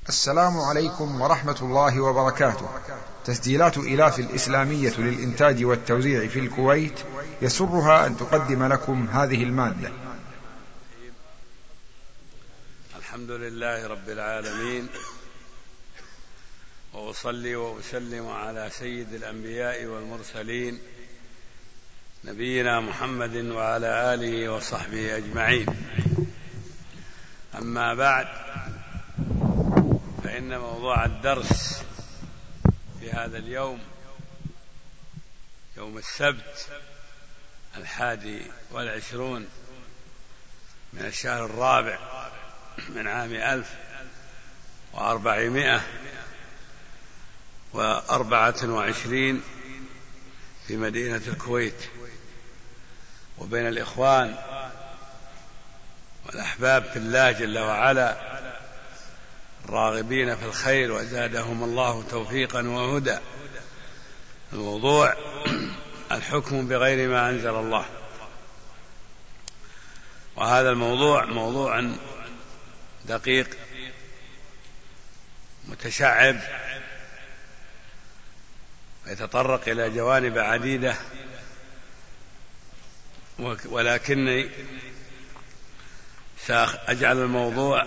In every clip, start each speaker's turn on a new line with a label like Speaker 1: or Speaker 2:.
Speaker 1: السلام عليكم ورحمة الله وبركاته. تسجيلات إلاف الإسلامية للإنتاج والتوزيع في الكويت يسرها أن تقدم لكم هذه المادة.
Speaker 2: الحمد لله رب العالمين، وأصلي وأسلم على سيد الأنبياء والمرسلين نبينا محمد وعلى آله وصحبه أجمعين. أما بعد، فإن موضوع الدرس في هذا اليوم، يوم السبت 21 من الشهر الرابع من عام 1424 في مدينة الكويت، وبين الإخوان والأحباب في الله جل وعلا الراغبين في الخير وزادهم الله توفيقا وهدى. الموضوع الحكم بغير ما أنزل الله، وهذا الموضوع موضوع دقيق متشعب ويتطرق إلى جوانب عديدة، ولكني سأجعل الموضوع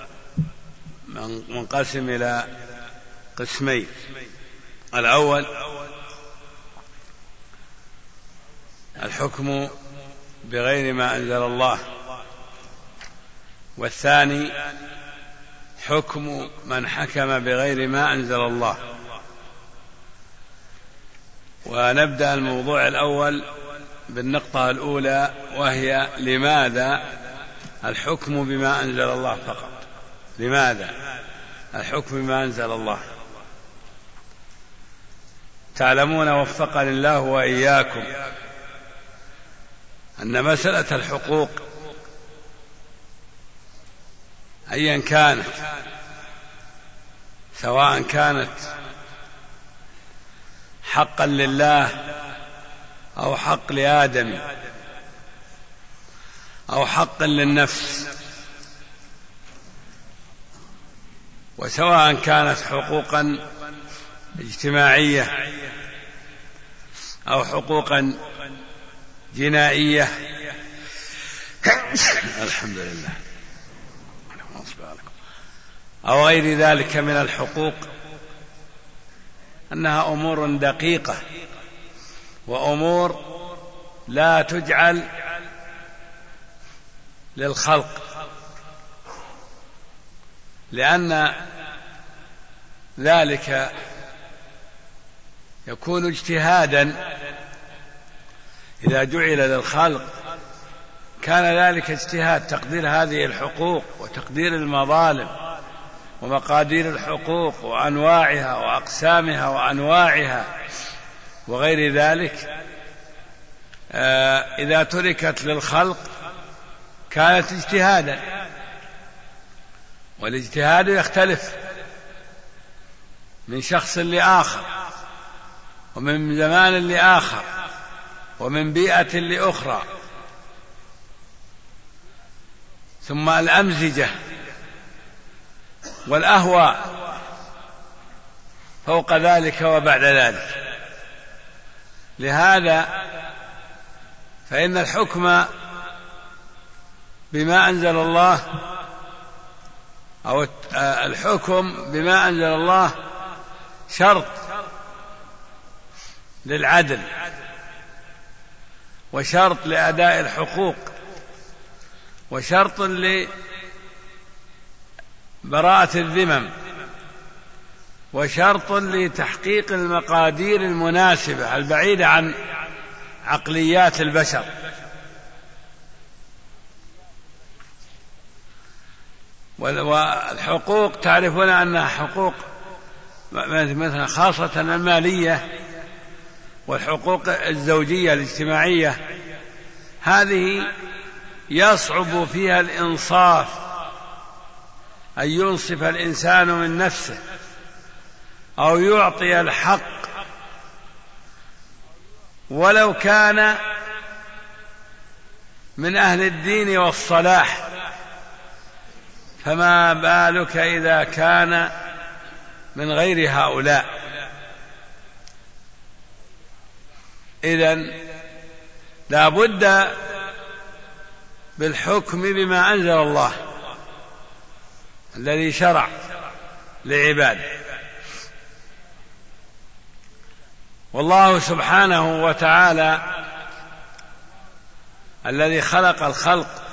Speaker 2: منقسم إلى قسمين. الأول الحكم بغير ما أنزل الله، والثاني حكم من حكم بغير ما أنزل الله. ونبدأ الموضوع الأول بالنقطة الأولى، وهي لماذا الحكم بما أنزل الله فقط؟ لماذا الحكم بما أنزل الله؟ تعلمون وفقني الله وإياكم أن مسألة الحقوق أيا كانت، سواء كانت حقا لله أو حق لآدم أو حقا للنفس، وسواء كانت حقوقا اجتماعية أو حقوقا جنائية، الحمد لله، أو غير ذلك من الحقوق، أنها أمور دقيقة وأمور لا تجعل للخلق، لأن ذلك يكون اجتهادا. إذا جعل للخلق كان ذلك اجتهاد، تقدير هذه الحقوق وتقدير المظالم ومقادير الحقوق وأنواعها وأقسامها وأنواعها وغير ذلك. إذا تركت للخلق كانت اجتهادا، والاجتهاد يختلف من شخص لآخر ومن زمان لآخر ومن بيئة لأخرى. ثم الأمزجة والأهواء فوق ذلك وبعد ذلك. لهذا فإن الحكم بما أنزل الله، أو الحكم بما أنزل الله، شرط للعدل وشرط لأداء الحقوق وشرط لبراءة الذمم وشرط لتحقيق المقادير المناسبة البعيدة عن عقليات البشر. والحقوق تعرفون أنها حقوق مثلا خاصة المالية والحقوق الزوجية الاجتماعية، هذه يصعب فيها الإنصاف، أن ينصف الإنسان من نفسه أو يعطي الحق ولو كان من أهل الدين والصلاح، فما بالك إذا كان من غير هؤلاء؟ إذن لا بد بالحكم بما أنزل الله الذي شرع لعباده. والله سبحانه وتعالى الذي خلق الخلق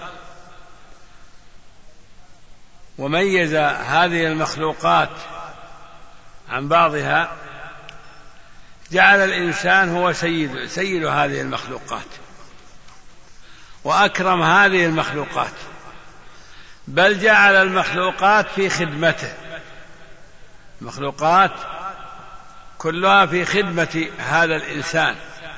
Speaker 2: وميز هذه المخلوقات عن بعضها جعل الإنسان هو سيد هذه المخلوقات وأكرم هذه المخلوقات، بل جعل المخلوقات في خدمته، المخلوقات كلها في خدمة هذا الإنسان،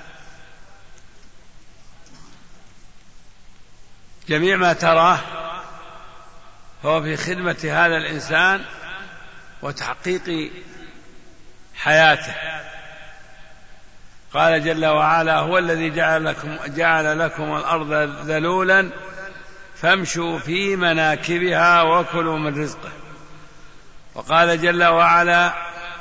Speaker 2: جميع ما تراه هو في خدمة هذا الإنسان وتحقيق حياته. قال جل وعلا: هو الذي جعل لكم الأرض ذلولا فامشوا في مناكبها وكلوا من رزقه. وقال جل وعلا: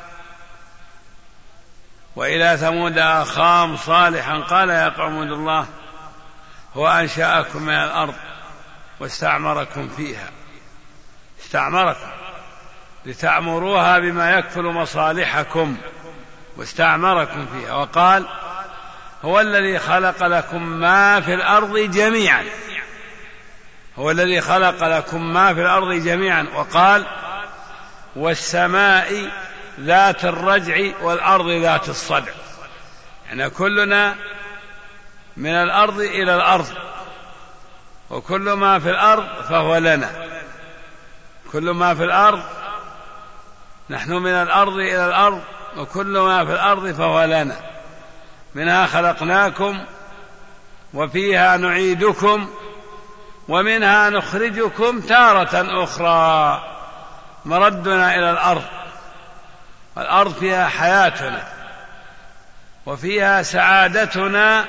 Speaker 2: وإلى ثمود أخاهم صالحا قال يا قوم اعبدوا الله هو أنشأكم من الأرض واستعمركم فيها، استعمركم لتعمروها بما يكفل مصالحكم واستعمركم فيها. وقال: هو الذي خلق لكم ما في الأرض جميعا، هو الذي خلق لكم ما في الأرض جميعا. وقال: والسماء ذات الرجع والأرض ذات الصدع، يعني كلنا من الأرض إلى الأرض، وكل ما في الأرض فهو لنا، كل ما في الأرض نحن من الأرض إلى الأرض، وكل ما في الأرض فهو لنا، منها خلقناكم وفيها نعيدكم ومنها نخرجكم تارة أخرى. مردنا إلى الأرض، والأرض فيها حياتنا وفيها سعادتنا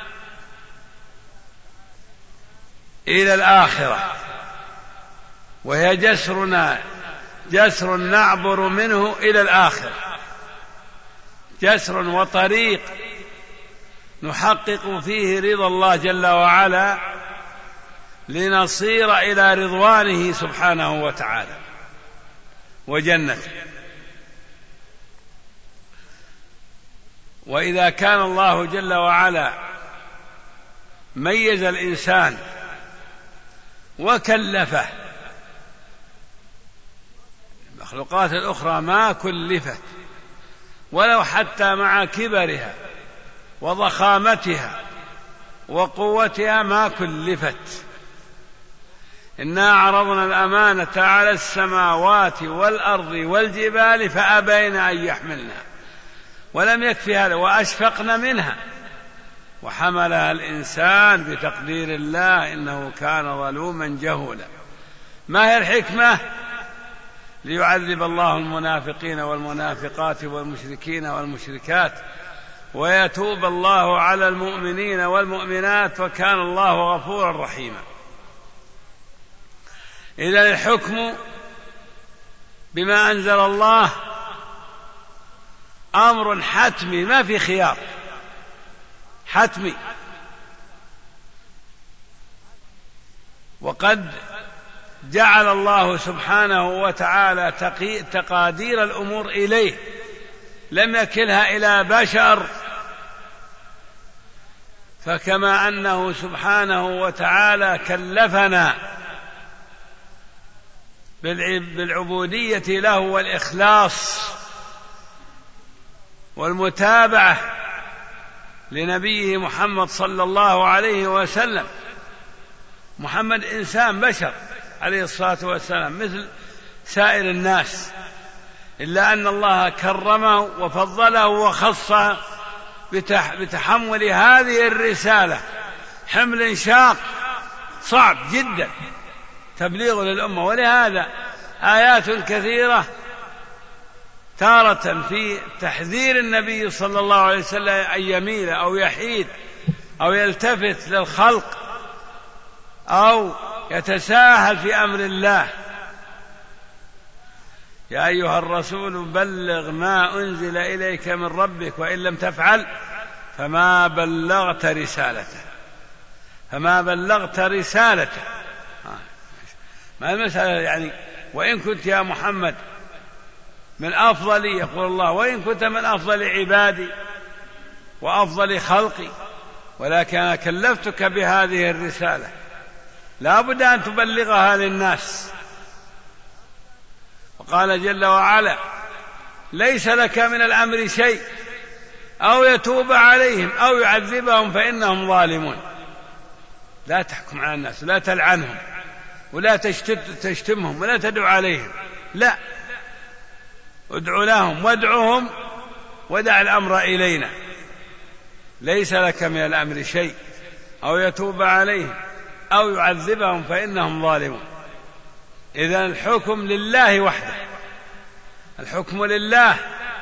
Speaker 2: إلى الآخرة، وهي جسرنا، جسر نعبر منه إلى الآخرة، جسر وطريق نحقق فيه رضا الله جل وعلا لنصير إلى رضوانه سبحانه وتعالى وجنته. وإذا كان الله جل وعلا ميز الإنسان وكلفه، المخلوقات الأخرى ما كلفت ولو حتى مع كبرها وضخامتها وقوتها ما كلفت. إنا عرضنا الأمانة على السماوات والأرض والجبال فأبين أن يحملنها ولم يكفي هذا وأشفقن منها وحملها الإنسان بتقدير الله إنه كان ظلوما جهولا. ما هي الحكمة؟ ليعذب الله المنافقين والمنافقات والمشركين والمشركات ويتوب الله على المؤمنين والمؤمنات وكان الله غفورا رحيما. إذن الحكم بما أنزل الله أمر حتمي ما في خيار، حتمي. وقد جعل الله سبحانه وتعالى تقادير الأمور إليه، لم يكلها إلى بشر. فكما أنه سبحانه وتعالى كلفنا بالعبودية له والإخلاص والمتابعة لنبيه محمد صلى الله عليه وسلم. محمد إنسان بشر عليه الصلاة والسلام مثل سائر الناس، إلا أن الله كرمه وفضله وخصه بتحمل هذه الرسالة، حمل شاق صعب جدا تبليغ للأمة. ولهذا آيات كثيرة تارة في تحذير النبي صلى الله عليه وسلم أن يميل أو يحيد أو يلتفت للخلق أو يتساهل في أمر الله يا أيها الرسول بلغ ما أنزل إليك من ربك وإن لم تفعل فما بلغت رسالته. فما بلغت رسالته. ما المسألة يعني وإن كنت يا محمد من أفضل، يقول الله وإن كنت من أفضل عبادي وأفضل خلقي، ولكن أنا كلفتك بهذه الرسالة لا بد أن تبلغها للناس. وقال جل وعلا ليس لك من الأمر شيء أو يتوب عليهم أو يعذبهم فإنهم ظالمون. لا تحكم على الناس، لا تلعنهم ولا تشتمهم ولا تدعو عليهم، لا، ادعو لهم وادعوهم ودع الأمر إلينا. ليس لك من الأمر شيء أو يتوب عليهم أو يعذبهم فإنهم ظالمون. إذن الحكم لله وحده، الحكم لله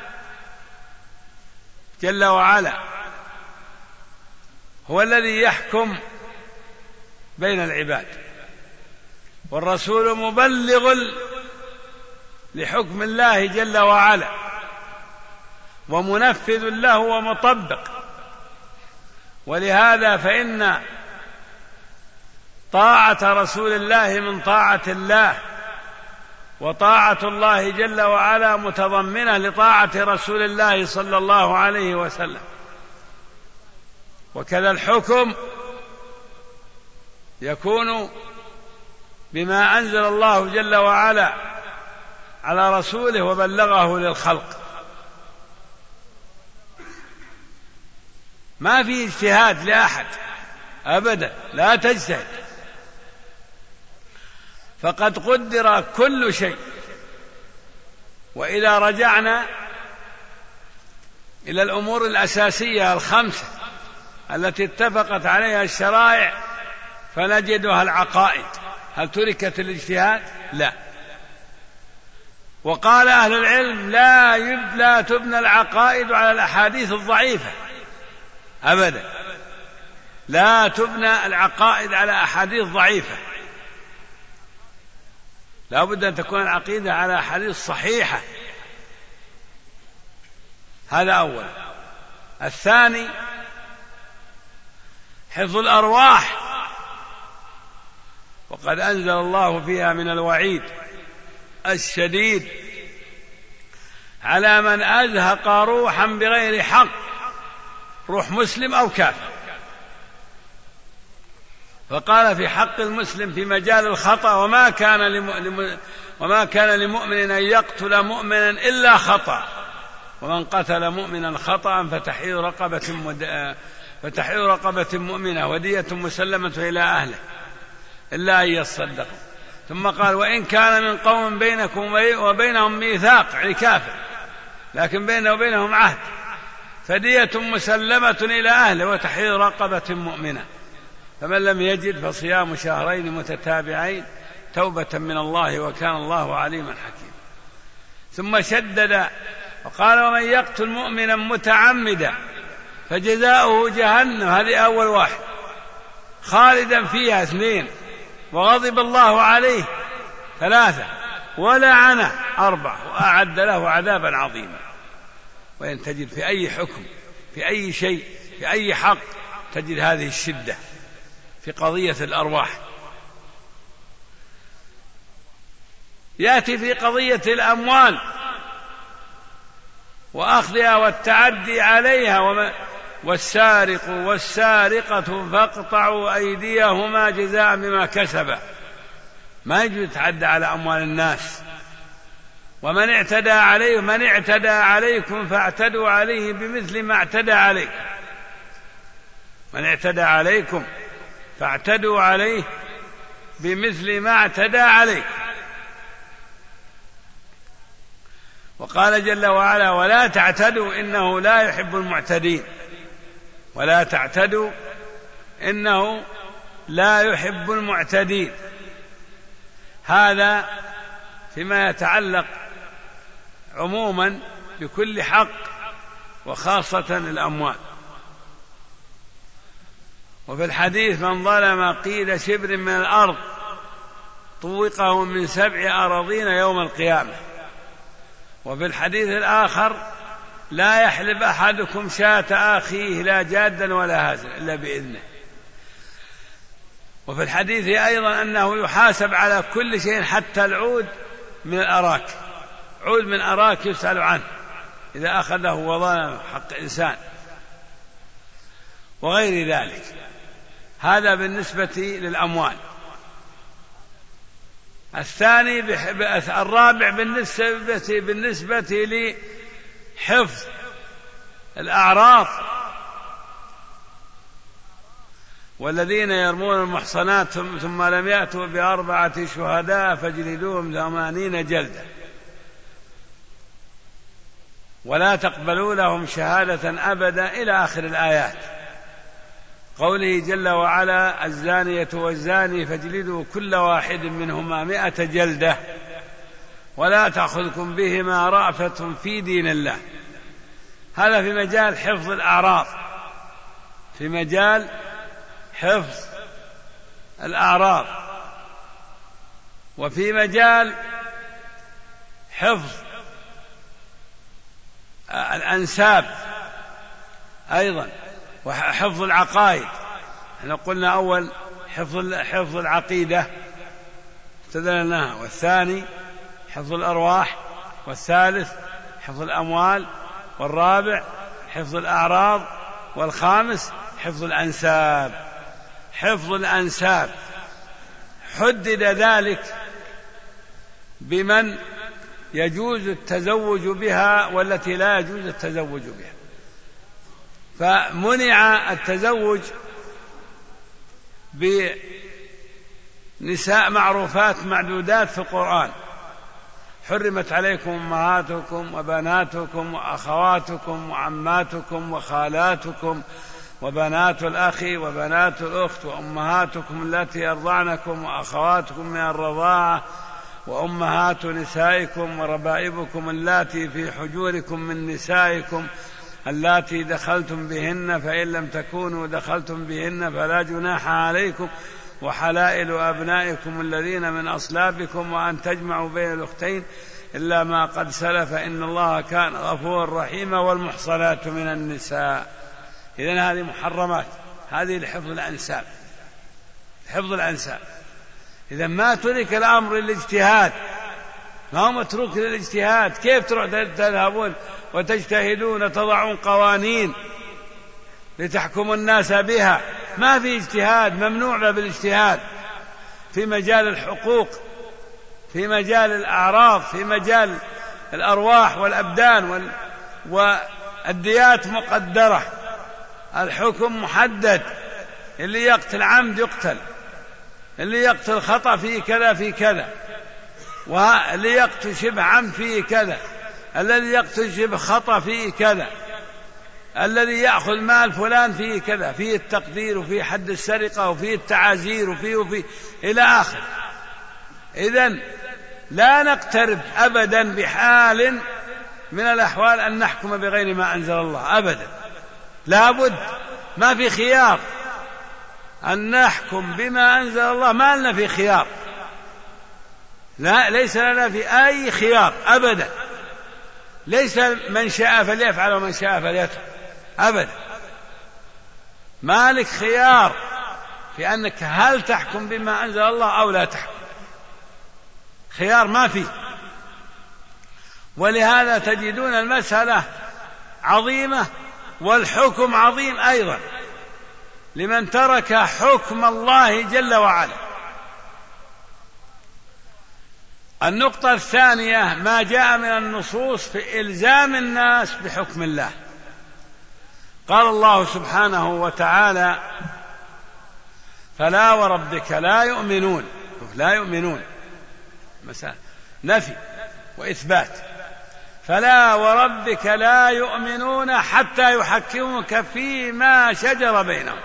Speaker 2: جل وعلا، هو الذي يحكم بين العباد، والرسول مبلغ لحكم الله جل وعلا ومنفذ له ومطبق. ولهذا فإن طاعة رسول الله من طاعة الله، وطاعة الله جل وعلا متضمنة لطاعة رسول الله صلى الله عليه وسلم. وكذا الحكم يكون بما أنزل الله جل وعلا على رسوله وبلغه للخلق. ما في اجتهاد لأحد أبدا، لا تجتهد، فقد قدر كل شيء. وإذا رجعنا إلى الأمور الأساسية الخمسة التي اتفقت عليها الشرائع فنجدها العقائد. هل تركت الاجتهاد؟ لا. وقال أهل العلم لا تبنى العقائد على الأحاديث الضعيفة أبدا، لا تبنى العقائد على أحاديث ضعيفة، لا بد أن تكون العقيدة على أحاديث صحيحة. هذا أول. الثاني حفظ الأرواح، وقد أنزل الله فيها من الوعيد الشديد على من أزهق روحا بغير حق، روح مسلم أو كافر. فقال في حق المسلم في مجال الخطأ وما كان لمؤمن أن يقتل مؤمنا إلا خطأ، ومن قتل مؤمنا خطأ فتحرير رقبة مؤمنة ودية مسلمة إلى أهله إلا أن يصدقوا. ثم قال وإن كان من قوم بينكم وبينهم ميثاق، يعني كافر لكن بينه وبينهم عهد، فدية مسلمة إلى أهله وتحرير رقبة مؤمنة. فمن لم يجد فصيام شهرين متتابعين توبة من الله وكان الله عليما حكيما. ثم شدد وقال ومن يقتل مؤمنا متعمدا فجزاؤه جهنم، هذه أول واحد، خالدا فيها 2، وغضب الله عليه 3، ولعنه 4، وأعد له عذابا عظيما. وإن تجد في أي حكم في أي شيء في أي حق تجد هذه الشدة في قضية الأرواح. يأتي في قضية الأموال وأخذها والتعدي عليها، والسارق والسارقة فاقطعوا أيديهما جزاء بما كسبا. ما يجوز يتعدى على أموال الناس. ومن اعتدى عليكم فاعتدوا عليه بمثل ما اعتدى عليكم. من اعتدى عليكم فاعتدوا عليه بمثل ما اعتدى عليكم. وقال جل وعلا ولا تعتدوا إنه لا يحب المعتدين. ولا تعتدوا إنه لا يحب المعتدين. هذا فيما يتعلق عموما بكل حق وخاصة الأموال. وفي الحديث من ظلم قيد شبر من الأرض طوقه من 7 أراضين يوم القيامة. وفي الحديث الآخر لا يحلب أحدكم شاة أخيه لا جادا ولا هازلا إلا بإذنه. وفي الحديث أيضا أنه يحاسب على كل شيء حتى العود من الأراك، عود من أراك يسأل عنه إذا أخذه وظلم حق إنسان وغير ذلك. هذا بالنسبة للأموال. الثاني الرابع بالنسبة لحفظ الأعراض: والذين يرمون المحصنات ثم لم يأتوا ب4 شهداء فاجلدوهم 80 جلدة ولا تقبلوا لهم شهادة أبدا إلى آخر الآيات. قوله جل وعلا: الزانية والزاني فاجلدوا كل واحد منهما 100 جلدة ولا تأخذكم بهما رأفة في دين الله. هذا في مجال حفظ الأعراض، في مجال حفظ الأعراض. وفي مجال حفظ الأنساب أيضا، وحفظ العقائد. احنا قلنا أول حفظ العقيدة استدلناها، والثاني حفظ الأرواح، والثالث حفظ الأموال، والرابع حفظ الأعراض، والخامس حفظ الأنساب. حفظ الأنساب حدد ذلك بمن يجوز التزوج بها والتي لا يجوز التزوج بها، فمنع التزوج بنساء معروفات معدودات في القرآن: حرمت عليكم أمهاتكم وبناتكم وأخواتكم وعماتكم وخالاتكم وبنات الأخ وبنات الأخت وأمهاتكم التي أرضعنكم وأخواتكم من الرضاعة وأمهات نسائكم وربائبكم اللاتي في حجوركم من نسائكم اللاتي دخلتم بهن، فإن لم تكونوا دخلتم بهن فلا جناح عليكم، وحلائل أبنائكم الذين من أصلابكم، وأن تجمعوا بين الأختين إلا ما قد سلف إن الله كان غفورا رحيما، والمحصنات من النساء. إذن هذه محرمات، هذه لحفظ الأنساب، حفظ الأنساب. إذا ما ترك الأمر للاجتهاد، ما هو متروك للاجتهاد. كيف تذهبون وتجتهدون تضعون قوانين لتحكموا الناس بها؟ ما في اجتهاد، ممنوع بالاجتهاد في مجال الحقوق، في مجال الأعراض، في مجال الأرواح والأبدان والديات مقدرة، الحكم محدد. اللي يقتل عمد يقتل، اللي يقتل خطأ فيه كذا في كذا، واللي يقتل شبه عمد فيه كذا، الذي يقتل شبه خطأ فيه كذا، الذي يأخذ مال فلان فيه كذا، فيه التقدير وفيه حد السرقة وفيه التعازير وفيه إلى آخر. إذن لا نقترب أبدا بحال من الأحوال أن نحكم بغير ما أنزل الله أبدا، لا بد، ما في خيار أن نحكم بما أنزل الله، ما لنا في خيار، لا، ليس لنا في أي خيار أبدا. ليس من شاء فليفعل ومن شاء فليترك أبدا، مالك خيار في أنك هل تحكم بما أنزل الله أو لا تحكم، خيار ما فيه. ولهذا تجدون المسألة عظيمة والحكم عظيم أيضا لمن ترك حكم الله جل وعلا. النقطة الثانية ما جاء من النصوص في إلزام الناس بحكم الله. قال الله سبحانه وتعالى: فلا وربك لا يؤمنون. لا يؤمنون مثلا نفي وإثبات. فلا وربك لا يؤمنون حتى يحكموك فيما شجر بينهم.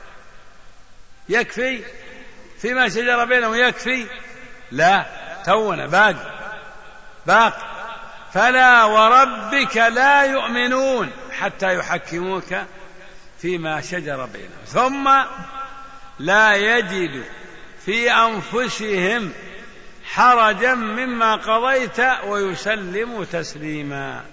Speaker 2: يكفي فيما شجر بينهم؟ يكفي؟ لا، تونا باقي. فلا وربك لا يؤمنون حتى يحكموك فيما شجر بينهم ثم لا يجدوا في أنفسهم حرجا مما قضيت ويسلم تسليما.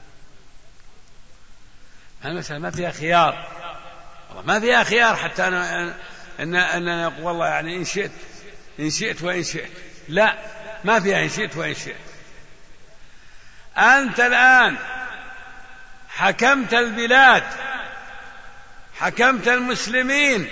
Speaker 2: المسألة ما فيها خيار، ما فيها خيار حتى أن نقول والله يعني إن شئت وإن شئت، لا، ما فيها إن شئت وإن شئت. أنت الآن حكمت البلاد، حكمت المسلمين،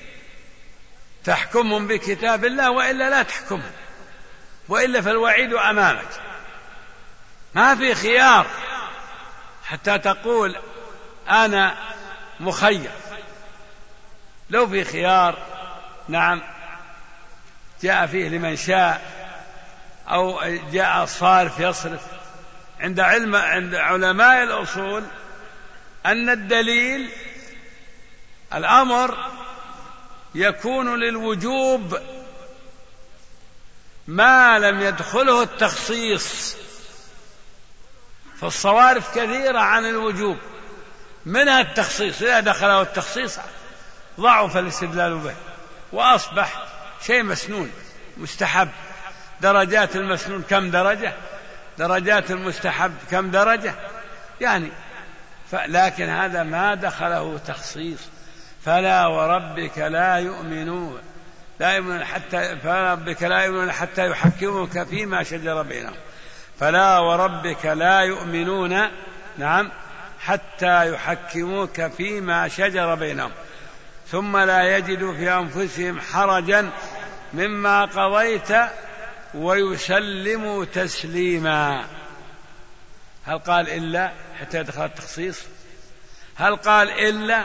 Speaker 2: تحكمهم بكتاب الله وإلا لا تحكمهم، وإلا فالوعيد أمامك، ما في خيار حتى تقول أنا مخير. لو في خيار نعم جاء فيه لمن شاء، أو جاء صارف يصرف. عند علماء الأصول أن الدليل الأمر يكون للوجوب ما لم يدخله التخصيص، فالصوارف كثيرة عن الوجوب، منها التخصيص. إذا دخله التخصيص ضعف الاستدلال به وأصبح شيء مسنون مستحب. درجات المسنون كم درجة، درجات المستحب كم درجة يعني. لكن هذا ما دخله تخصيص. فلا وربك لا يؤمنون حتى يحكموك فيما شجر بينهم. فلا وربك لا يؤمنون نعم حتى يحكموك فيما شجر بينهم ثم لا يجدوا في أنفسهم حرجا مما قضيت ويسلموا تسليما. هل قال إلا حتى يدخل التخصيص؟ هل قال إلا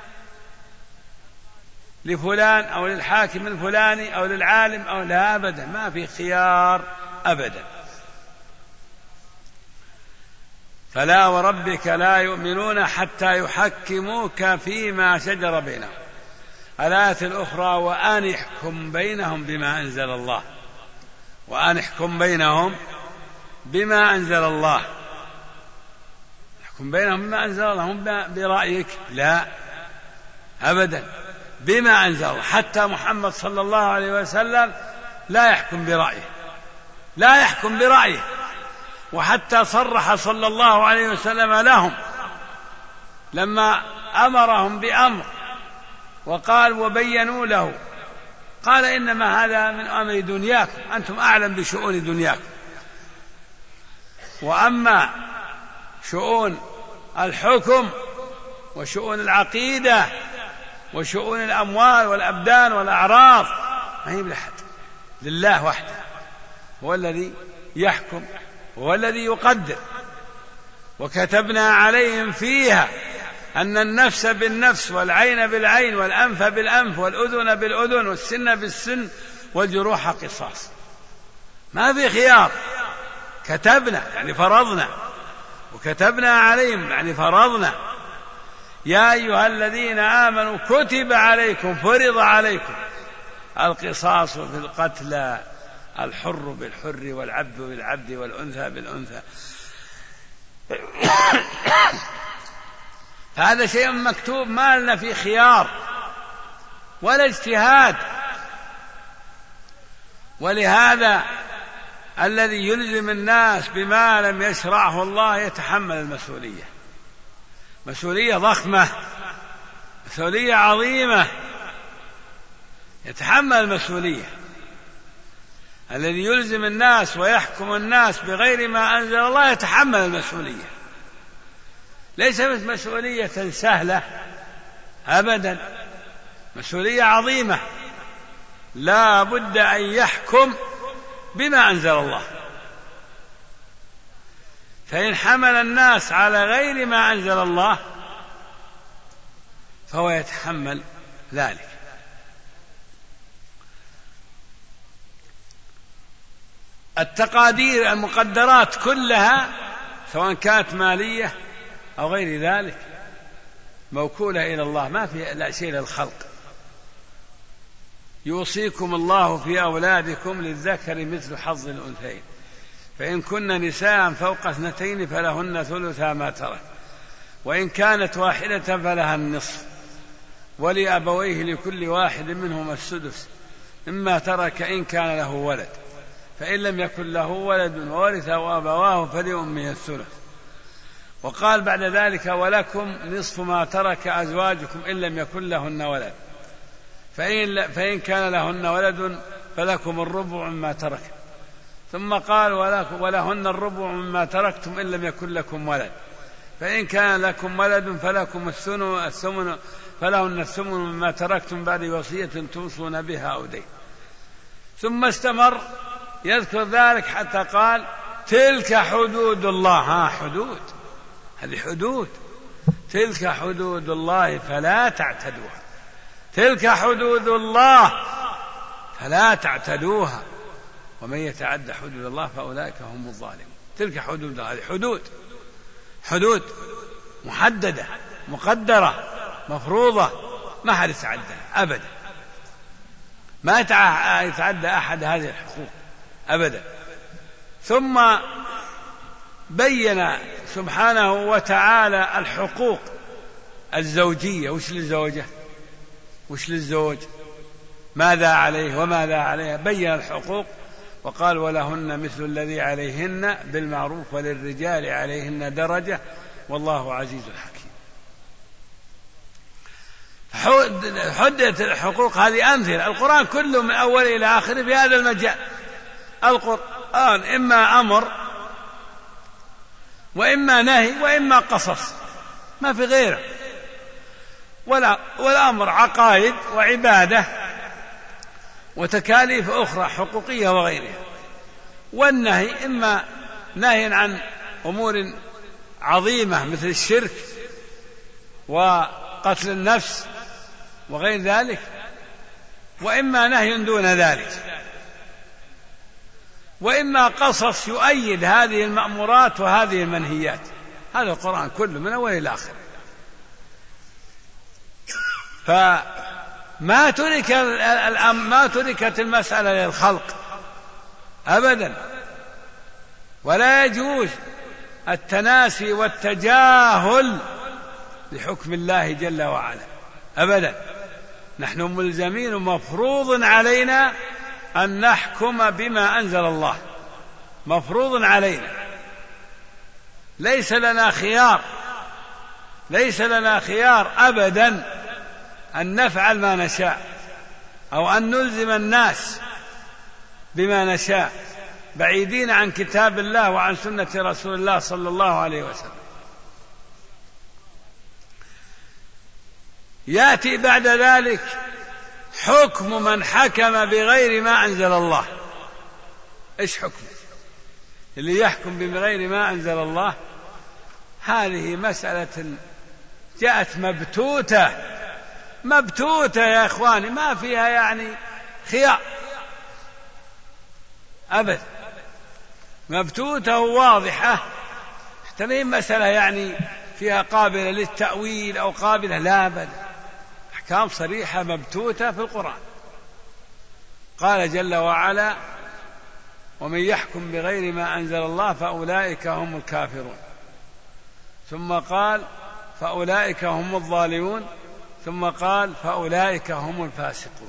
Speaker 2: لفلان أو للحاكم الفلاني أو للعالم أو لا؟ أبدا، ما في خيار أبدا. فلا وربك لا يؤمنون حتى يحكموك فيما شجر بينهم. الآية الأخرى وأن احكم بينهم بما أنزل الله. وأن احكم بينهم بما أنزل الله. احكم بينهم بما أنزل الله، هم برأيك؟ لا أبدا، بما أنزل الله. حتى محمد صلى الله عليه وسلم لا يحكم برأيه، لا يحكم برأيه. وحتى صرح صلى الله عليه وسلم لهم لما أمرهم بأمر وقال وبينوا له، قال إنما هذا من أمر دنياكم، أنتم أعلم بشؤون دنياكم، وأما شؤون الحكم وشؤون العقيدة وشؤون الأموال والأبدان والأعراض ما هي لأحد، لله وحده. هو الذي يحكم، هو الذي يقدر. وكتبنا عليهم فيها أن النفس بالنفس والعين بالعين والأنف بالأنف والأذن بالأذن والسن بالسن والجروح قصاص. ما في خيار. كتبنا يعني فرضنا، وكتبنا عليهم يعني فرضنا. يا أيها الذين آمنوا كتب عليكم، فرض عليكم القصاص في القتلى، الحر بالحر والعبد بالعبد والأنثى بالأنثى. هذا شيء مكتوب، ما لنا في خيار ولا اجتهاد. ولهذا الذي يلزم الناس بما لم يشرعه الله يتحمل المسؤولية، مسؤولية ضخمة، مسؤولية عظيمة، يتحمل المسؤولية. الذي يلزم الناس ويحكم الناس بغير ما أنزل الله يتحمل المسؤولية، ليست مسؤولية سهلة أبدا، مسؤولية عظيمة. لا بد أن يحكم بما أنزل الله. فإن حمل الناس على غير ما أنزل الله فهو يتحمل ذلك. التقادير المقدرات كلها سواء كانت مالية أو غير ذلك موكولة إلى الله، ما في شيء للخلق. يوصيكم الله في أولادكم للذكر مثل حظ الأنثيين، فإن كن نساء فوق 2 فلهن ثلثا ما ترك، وإن كانت واحدة فلها النصف، ولأبويه لكل واحد منهما السدس مما ترك إن كان له ولد، فإن لم يكن له ولد وورثه أبواه فلأمه الثلث. وقال بعد ذلك ولكم نصف ما ترك أزواجكم إن لم يكن لهن ولد، فإن كان لهن ولد فلكم الربع مما ترك. ثم قال ولهن الربع مما تركتم إن لم يكن لكم ولد، فإن كان لكم ولد فلكم الثمن فلهن الثمن مما تركتم بعد وصية توصون بها أو دين. ثم استمر يذكر ذلك حتى قال تلك حدود الله. حدود، هذه حدود، تلك حدود الله فلا تعتدوها، تلك حدود الله فلا تعتدوها، ومن يتعدى حدود الله فأولئك هم الظالمون. تلك حدود الله، هذه حدود محددة مقدرة مفروضة، ما حد يتعدى أبدا، ما يتعدى أحد هذه الحقوق أبدا. ثم بين سبحانه وتعالى الحقوق الزوجية، وش للزوجة وش للزوج، ماذا عليه وماذا عليها، بين الحقوق وقال ولهن مثل الذي عليهن بالمعروف وللرجال عليهن درجة والله عزيز حكيم. حدت الحقوق هذه أمثلة، القرآن كله من أول إلى آخره في هذا المجال. القرآن إما أمر وإما نهي وإما قصص، ما في غيره. والأمر عقائد وعبادة وتكاليف أخرى حقوقية وغيرها، والنهي إما نهي عن أمور عظيمة مثل الشرك وقتل النفس وغير ذلك، وإما نهي دون ذلك، وإما قصص يؤيد هذه المأمورات وهذه المنهيات. هذا القرآن كله من أول إلى آخر. فما تركت المسألة للخلق أبدا، ولا يجوز التناسي والتجاهل لحكم الله جل وعلا أبدا. نحن ملزمين ومفروض علينا أن نحكم بما أنزل الله، مفروض علينا، ليس لنا خيار أبدا أن نفعل ما نشاء أو أن نلزم الناس بما نشاء بعيدين عن كتاب الله وعن سنة رسول الله صلى الله عليه وسلم. يأتي بعد ذلك حكم من حكم بغير ما أنزل الله. إيش حكمه اللي يحكم بغير ما أنزل الله؟ هذه مسألة جاءت مبتوتة يا إخواني، ما فيها يعني خيار أبدا، مبتوتة وواضحة. تمام مسألة يعني فيها قابلة للتأويل أو قابلة، لا بل أحكام صريحة مبتوتة في القرآن. قال جل وعلا ومن يحكم بغير ما أنزل الله فأولئك هم الكافرون، ثم قال فأولئك هم الظالمون، ثم قال فأولئك هم الفاسقون.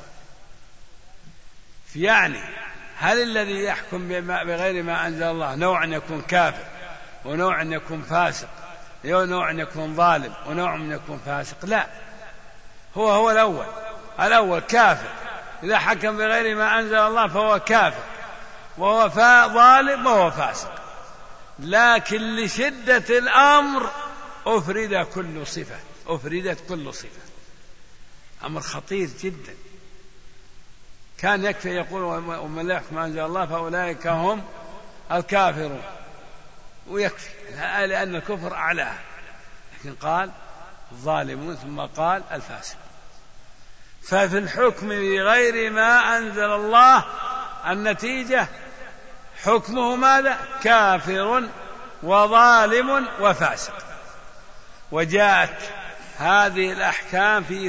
Speaker 2: يعني هل الذي يحكم بغير ما أنزل الله نوع أن يكون كافر، ونوع أن يكون فاسق، ونوع أن يكون ظالم، ونوع أن يكون فاسق؟ لا، هو الأول كافر، إذا حكم بغير ما أنزل الله فهو كافر وهو ظالم وهو فاسق. لكن لشدة الأمر أفردت كل صفة، أمر خطير جدا. كان يكفي يقول ومن لا يحكم ما أنزل الله فأولئك هم الكافرون، ويكفي لأن الكفر أعلاها، لكن قال الظالمون ثم قال الفاسق. ففي الحكم بغير ما أنزل الله النتيجة حكمه ماذا؟ كافر وظالم وفاسق. وجاءت هذه الأحكام في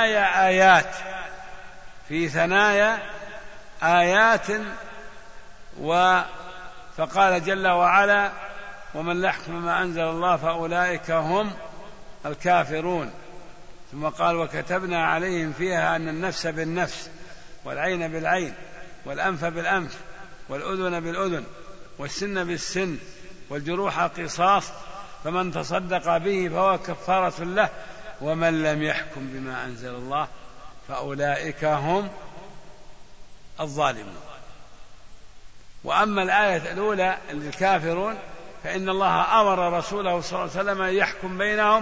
Speaker 2: ثنايا آيات فقال جل وعلا ومن لا يحكم ما أنزل الله فأولئك هم الكافرون. ثم قال وكتبنا عليهم فيها أن النفس بالنفس والعين بالعين والأنف بالأنف والأذن بالأذن والسن بالسن والجروح قصاص، فمن تصدق به فهو كفارة له، ومن لم يحكم بما أنزل الله فأولئك هم الظالمون. وأما الآية الأولى للكافرون فإن الله أمر رسوله صلى الله عليه وسلم أن يحكم بينهم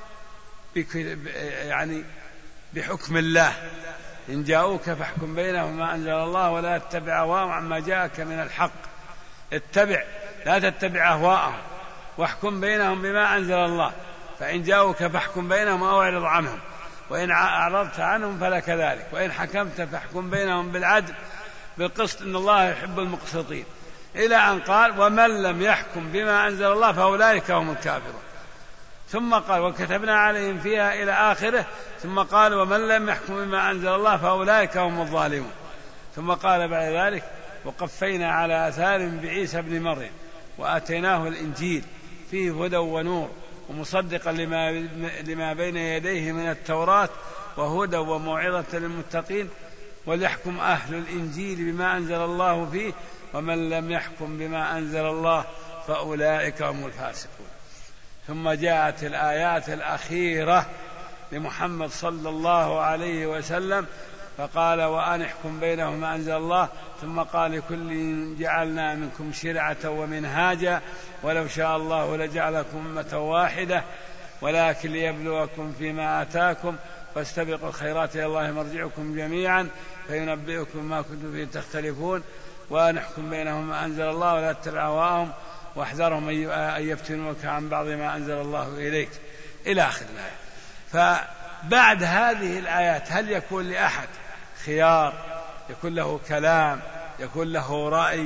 Speaker 2: يعني بحكم الله، إن جاءوك فاحكم بينهم ما أنزل الله ولا تتبع أهواءهم عما جاءك من الحق. اتبع، لا تتبع أهواءهم، واحكم بينهم بما أنزل الله، فإن جاءوك فاحكم بينهم أو اعرض عنهم، وإن أعرضت عنهم فلك ذلك، وإن حكمت فاحكم بينهم بالعدل بالقسط إن الله يحب المقسطين، إلى أن قال ومن لم يحكم بما أنزل الله فأولئك هم الكافرون. ثم قال وكتبنا عليهم فيها إلى آخره، ثم قال ومن لم يحكم بما أنزل الله فأولئك هم الظالمون. ثم قال بعد ذلك وقفينا على آثار بعيسى بن مريم وآتيناه الإنجيل فيه هدى ونور ومصدقا لما بين يديه من التوراة وهدى وموعظة للمتقين، وليحكم أهل الإنجيل بما أنزل الله فيه، ومن لم يحكم بما أنزل الله فأولئك هم الفاسقون. ثم جاءت الآيات الأخيرة لمحمد صلى الله عليه وسلم فقال وأن احكم بينهم ما أنزل الله، ثم قال لكل جعلنا منكم شرعة ومنهاجا ولو شاء الله لجعلكم أمة واحدة ولكن ليبلوكم فيما آتاكم فاستبقوا الخيرات إلى الله مرجعكم جميعا فينبئكم ما كنتم فيه تختلفون، وأن احكم بينهم ما أنزل الله ولا تتبع أهواءهم واحذرهم أن يفتنوك عن بعض ما أنزل الله إليك، إلى آخر الآية. فبعد هذه الآيات هل يكون لأحد خيار، يكون له كلام، يكون له رأي،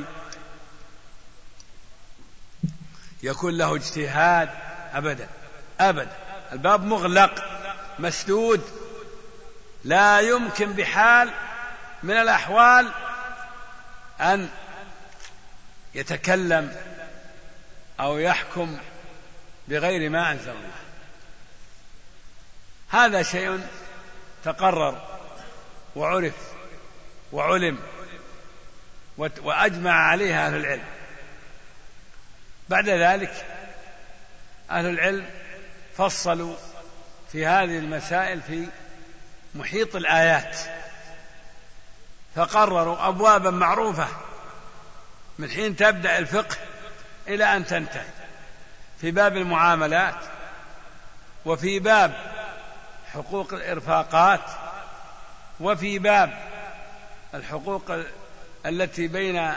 Speaker 2: يكون له اجتهاد؟ أبدا أبدا، الباب مغلق مسدود، لا يمكن بحال من الأحوال أن يتكلم أو يحكم بغير ما أنزل الله. هذا شيء تقرر وعرف وعلم وأجمع عليه أهل العلم. بعد ذلك أهل العلم فصلوا في هذه المسائل في محيط الآيات، فقرروا أبوابا معروفة من حين تبدأ الفقه إلى أن تنتهي، في باب المعاملات، وفي باب حقوق الإرفاقات، وفي باب الحقوق التي بين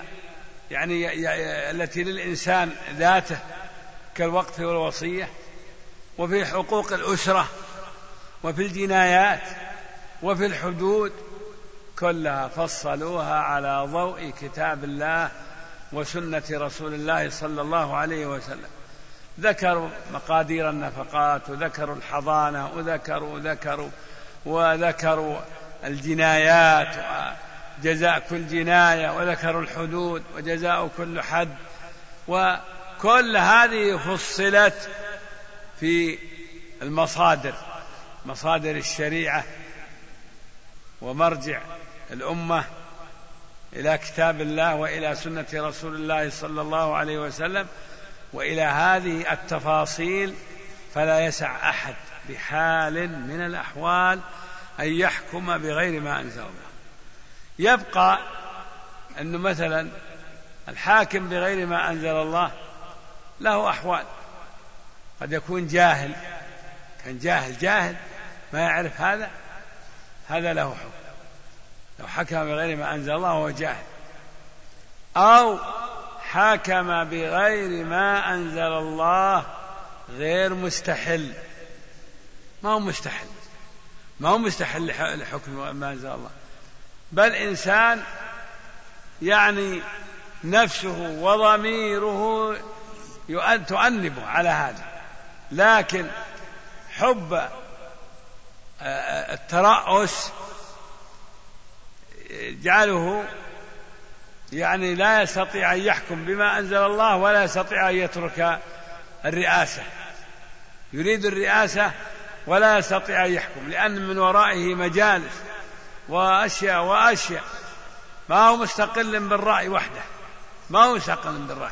Speaker 2: التي للإنسان ذاته كالوقف والوصية، وفي حقوق الأسرة، وفي الجنايات، وفي الحدود، كلها فصلوها على ضوء كتاب الله وسنة رسول الله صلى الله عليه وسلم. ذكروا مقادير النفقات، وذكروا الحضانة، وذكروا الجنايات وجزاء كل جناية، وذكروا الحدود وجزاء كل حد، وكل هذه فصلت في المصادر، مصادر الشريعة ومرجع الأمة إلى كتاب الله وإلى سنة رسول الله صلى الله عليه وسلم، وإلى هذه التفاصيل. فلا يسع أحد بحال من الأحوال أن يحكم بغير ما أنزل الله. يبقى أنه مثلا الحاكم بغير ما أنزل الله له أحوال، قد يكون جاهل، كان جاهل ما يعرف هذا له حكم، لو حكم بغير ما أنزل الله وهو جاهل، أو حكم بغير ما أنزل الله غير مستحل، ما هو مستحل لحكم ما أنزل الله، بل إنسان نفسه وضميره تؤنبه على هذا، لكن حب الترأس جعله لا يستطيع أن يحكم بما أنزل الله ولا يستطيع أن يترك الرئاسة، يريد الرئاسة ولا يستطيع أن يحكم، لأن من ورائه مجالس وأشياء، ما هو مستقل بالرأي وحده، ما هو ساقا بالرحم.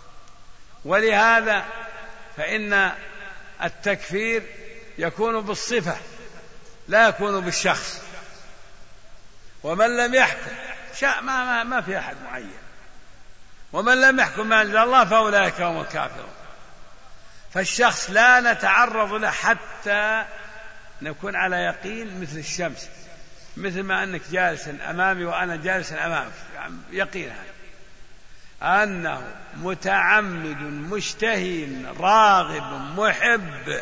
Speaker 2: ولهذا فإن التكفير يكون بالصفة لا يكون بالشخص. ومن لم يحكم ما في أحد معين، ومن لم يحكم ما أنزل الله فأولئك هم الكافرون. فالشخص لا نتعرض له حتى نكون على يقين مثل الشمس، مثل ما أنك جالس أمامي وأنا جالس أمامك، يقين هذا أنه متعمد مشتهي راغب محب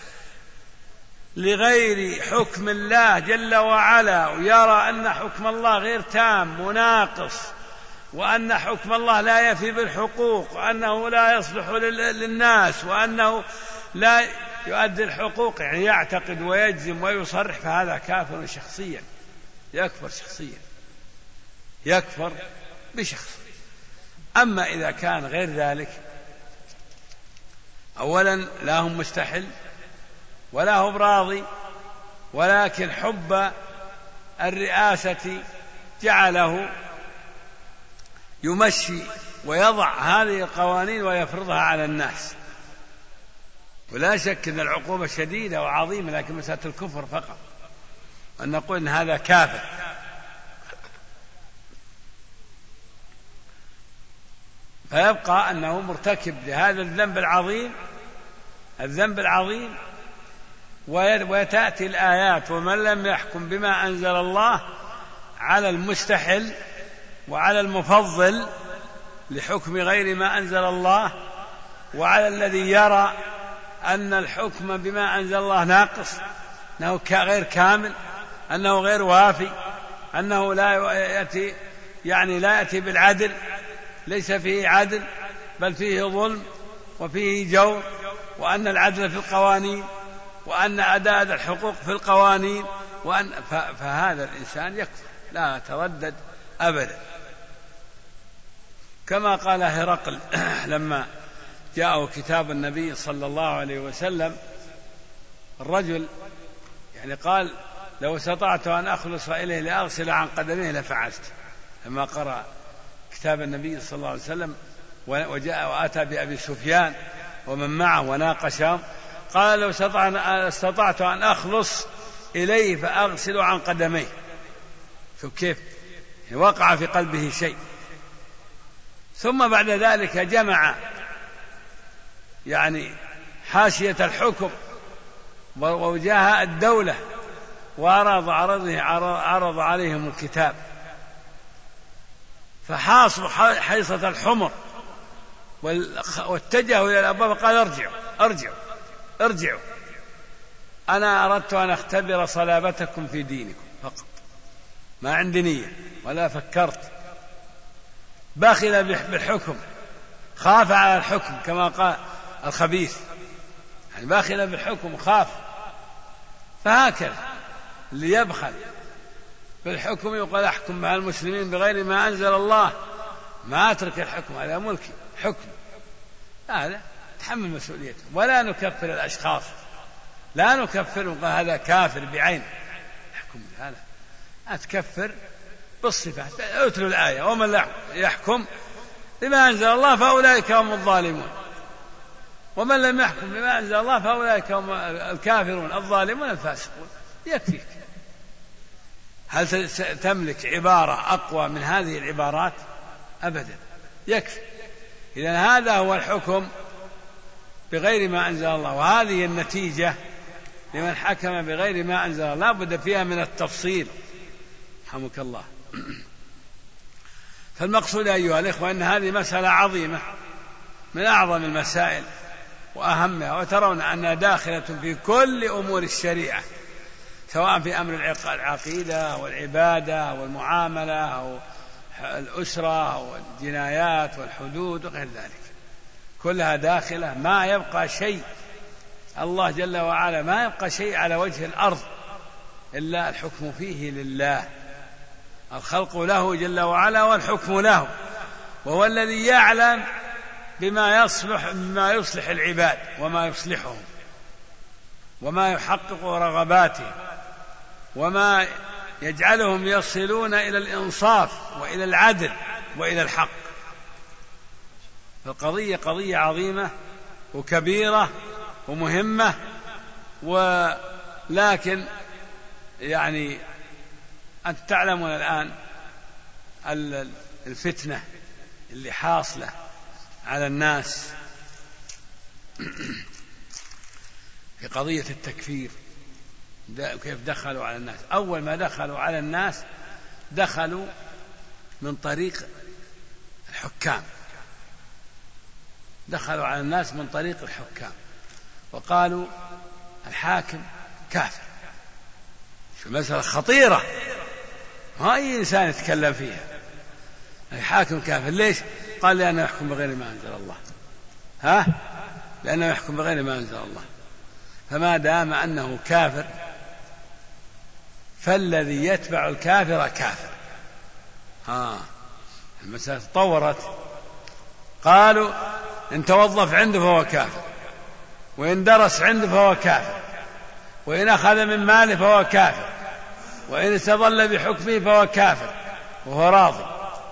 Speaker 2: لغير حكم الله جل وعلا، ويرى أن حكم الله غير تام مناقص، وأن حكم الله لا يفي بالحقوق، وأنه لا يصلح للناس، وأنه لا يؤدي الحقوق، يعني يعتقد ويجزم ويصرح، فهذا كافر شخصيا، يكفر شخصيا، يكفر بشخص. أما إذا كان غير ذلك، أولا لا هم مستحل ولا هو راضي، ولكن حب الرئاسة جعله يمشي ويضع هذه القوانين ويفرضها على الناس. ولا شك أن العقوبة شديدة وعظيمة، لكن مسألة الكفر فقط أن نقول أن هذا كافر. فيبقى أنه مرتكب لهذا الذنب العظيم، وتأتي الآيات ومن لم يحكم بما أنزل الله على المستحل وعلى المفضل لحكم غير ما أنزل الله، وعلى الذي يرى أن الحكم بما أنزل الله ناقص، أنه غير كامل، أنه غير وافي، أنه لا يأتي بالعدل، ليس فيه عدل بل فيه ظلم وفيه جور، وأن العدل في القوانين، وأن أداء الحقوق في القوانين، فهذا الإنسان يكفر لا تردد أبدا. كما قال هرقل لما جاءه كتاب النبي صلى الله عليه وسلم، الرجل يعني قال لو استطعت أن أخلص إليه لأغسل عن قدميه لفعلت، لما قرأ كتاب النبي صلى الله عليه وسلم وجاء وأتى بأبي سفيان ومن معه وناقشهم، قال لو استطعت أن أخلص إليه فأغسل عن قدميه. شوف كيف وقع في قلبه شيء. ثم بعد ذلك جمع حاشية الحكم ووجاه الدولة وعرض عليهم الكتاب، فحاصوا حيصة الحمر واتجهوا إلى الأبواب وقال ارجعوا، أنا أردت أن أختبر صلابتكم في دينكم فقط، ما عندي نية ولا فكرت. باخل بالحكم، خاف على الحكم كما قال الخبيث، باخل بالحكم خاف. فهكذا اللي يبخل بالحكم يقول أحكم مع المسلمين بغير ما أنزل الله، ما أترك الحكم، هذا ملكي حكم، هذا تحمل مسؤوليته. ولا نكفر الأشخاص، لا نكفر وقال هذا كافر بعين يحكم، هذا أتكفر بالصفات. أتلو الآية ومن لا يحكم بما أنزل الله فأولئك هم الظالمون، ومن لم يحكم بما أنزل الله فأولئك هم الكافرون الظالمون الفاسقون. يكفيك. هل تملك عبارة أقوى من هذه العبارات؟ أبدا، يكفي. إذن هذا هو الحكم بغير ما أنزل الله، وهذه النتيجة لمن حكم بغير ما أنزل الله، لا بد فيها من التفصيل رحمك الله. فالمقصود أيها الإخوة أن هذه مسألة عظيمة من أعظم المسائل وأهمها، وترون أنها داخلة في كل أمور الشريعة، سواء في أمر العقيدة والعبادة والمعاملة أو الأسرة أو الجنايات والحدود وغير ذلك، كلها داخلة. ما يبقى شيء، الله جل وعلا ما يبقى شيء على وجه الأرض إلا الحكم فيه لله، الخلق له جل وعلا والحكم له، وهو الذي يعلم بما يصلح العباد وما يصلحهم وما يحقق رغباتهم وما يجعلهم يصلون إلى الإنصاف وإلى العدل وإلى الحق. فالقضية قضية عظيمة وكبيرة ومهمة، ولكن يعني أنت تعلمون الآن الفتنة اللي حاصلة على الناس في قضية التكفير، كيف دخلوا على الناس. أول ما دخلوا على الناس دخلوا من طريق الحكام، دخلوا على الناس من طريق الحكام وقالوا الحاكم كافر. شو مسألة خطيرة، ما أي إنسان يتكلم فيها. الحاكم كافر ليش؟ قال لأنه يحكم بغير ما أنزل الله. لأنه يحكم بغير ما أنزل الله. فما دام أنه كافر فالذي يتبع الكافر كافر. المسألة تطورت، قالوا إن توظف عنده فهو كافر، وإن درس عنده فهو كافر، وإن أخذ من ماله فهو كافر، وإن استظل بحكمه فهو كافر وهو راضي.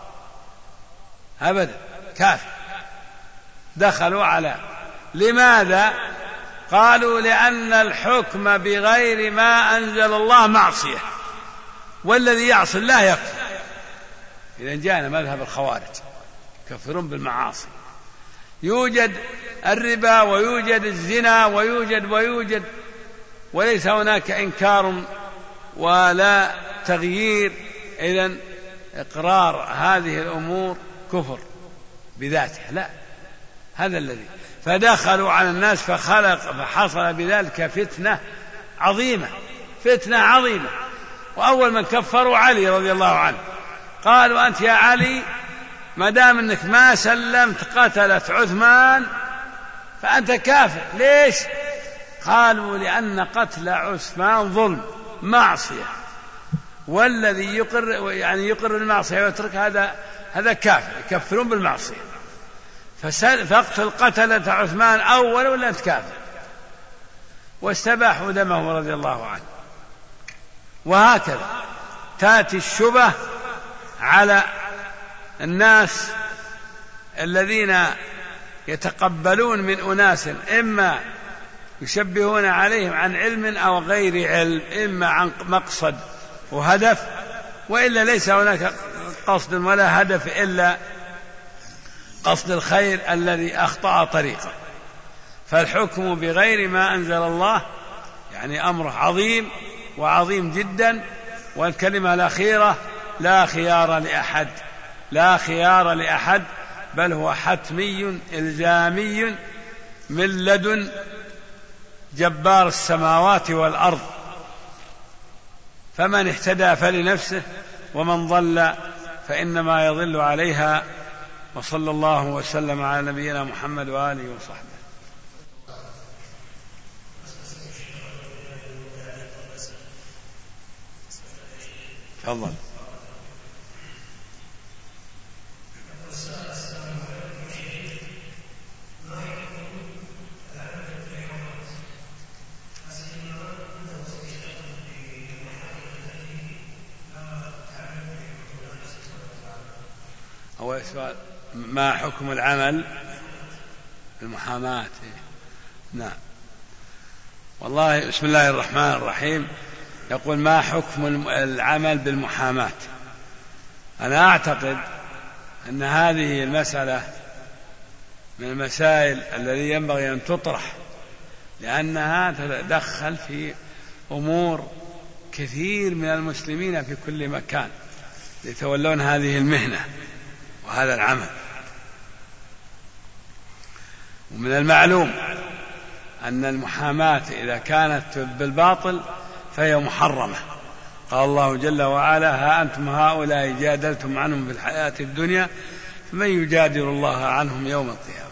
Speaker 2: أبدا كافر. دخلوا على لماذا؟ قالوا لأن الحكم بغير ما أنزل الله معصية، والذي يعصي الله يكفر. إذا جاءنا مذهب الخوارج يكفرون بالمعاصي. يوجد الربا ويوجد الزنا ويوجد وليس هناك إنكار ولا تغيير. إذن إقرار هذه الأمور كفر بذاته، لا، هذا الذي فدخلوا على الناس فحصل بذلك فتنة عظيمة، فتنة عظيمة. وأول من كفروا علي رضي الله عنه، قالوا أنت يا علي ما دام أنك ما سلمت قتلت عثمان فأنت كافر. ليش؟ قالوا لأن قتل عثمان ظلم معصية، والذي يقر المعصية ويترك هذا كافر، يكفرون بالمعصية. فاقتل قتلة عثمان أول ولا أنت كافر، واستباحوا دمه رضي الله عنه. وهكذا تأتي الشبه على الناس الذين يتقبلون من أناس إما يشبهون عليهم عن علم أو غير علم، إما عن مقصد وهدف، وإلا ليس هناك قصد ولا هدف إلا قصد الخير الذي أخطأ طريقه. فالحكم بغير ما أنزل الله يعني أمر عظيم وعظيم جدا. والكلمة الأخيرة لا خيار لأحد، لا خيار لأحد، بل هو حتمي إلزامي من لدن جبار السماوات والأرض. فمن اهتدى فلنفسه ومن ضل فإنما يضل عليها. وصلى الله وسلم على نبينا محمد وآله وصحبه. تفضل. هو سؤال ما حكم العمل بالمحاماة؟ نعم. والله بسم الله الرحمن الرحيم. يقول ما حكم العمل بالمحاماة؟ أنا أعتقد أن هذه المسألة من المسائل التي ينبغي أن تطرح، لأنها تتدخل في أمور كثير من المسلمين في كل مكان يتولون هذه المهنة وهذا العمل. ومن المعلوم أن المحاماة إذا كانت بالباطل فهي محرمة. قال الله جل وعلا ها أنتم هؤلاء جادلتم عنهم في الحياة الدنيا فمن يجادل الله عنهم يوم القيامة.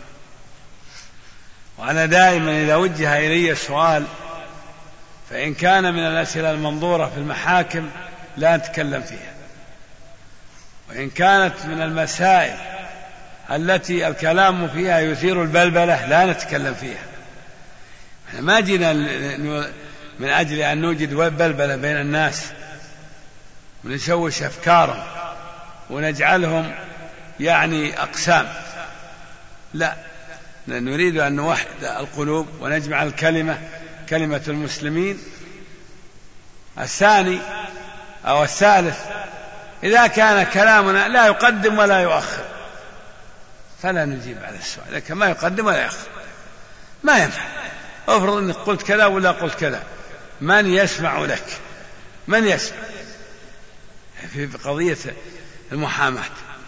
Speaker 2: وأنا دائما إذا وجه إلي السؤال فإن كان من الأسئلة المنظورة في المحاكم لا نتكلم فيها، وإن كانت من المسائل التي الكلام فيها يثير البلبلة لا نتكلم فيها. ما جينا من أجل أن نوجد بلبلة بين الناس ونشوش أفكارهم ونجعلهم يعني أقسام. لا، نريد أن نوحد القلوب ونجمع كلمة المسلمين. الثاني أو الثالث، إذا كان كلامنا لا يقدم ولا يؤخر فلا نجيب على السؤال، لكن ما يقدم ولا يؤخر ما ينفع. افرض أنك قلت كذا ولا قلت كذا، من يسمع لك؟ من يسمع في قضية المحاماة؟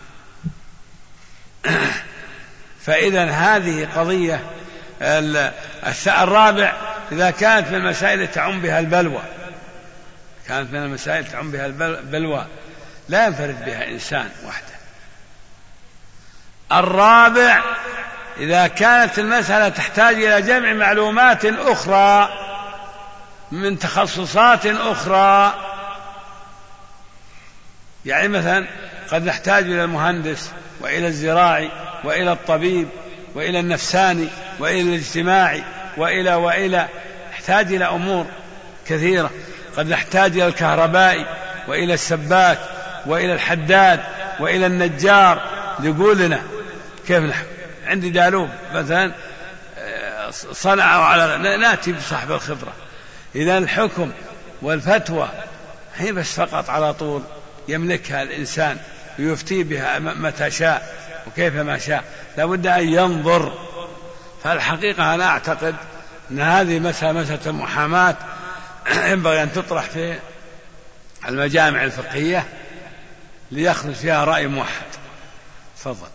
Speaker 2: فإذا هذه قضية. الرابع، إذا كانت من المسائل تعم بها البلوى، كانت من المسائل تعم بها البلوى لا ينفرد بها إنسان وحده. الرابع، إذا كانت المسألة تحتاج إلى جمع معلومات أخرى من تخصصات أخرى، يعني مثلا قد نحتاج إلى المهندس وإلى الزراعي وإلى الطبيب وإلى النفساني وإلى الاجتماعي وإلى نحتاج إلى أمور كثيرة. قد نحتاج إلى الكهربائي وإلى السباك وإلى الحداد وإلى النجار يقول لنا كيف نحن. عندي دالوب مثلا صنعوا على ناتي بصاحب الخبرة. إذا الحكم والفتوى هي بس فقط على طول يملكها الإنسان ويفتي بها متى شاء وكيف ما شاء، لابد أن ينظر. فالحقيقة أنا أعتقد أن هذه مسألة المحاماة ينبغي أن تطرح في المجامع الفقهية ليخرج فيها رأي موحد. تفضل.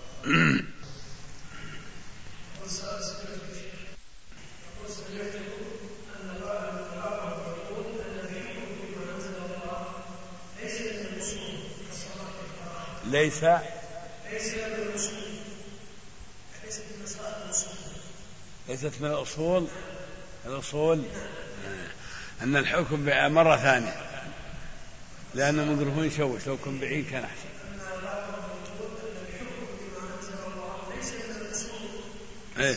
Speaker 2: ليست من الأصول أن الحكم مرة ثانية، لأن الميكروفون يشوش، لو كن بعيد كان أحسن. إيه؟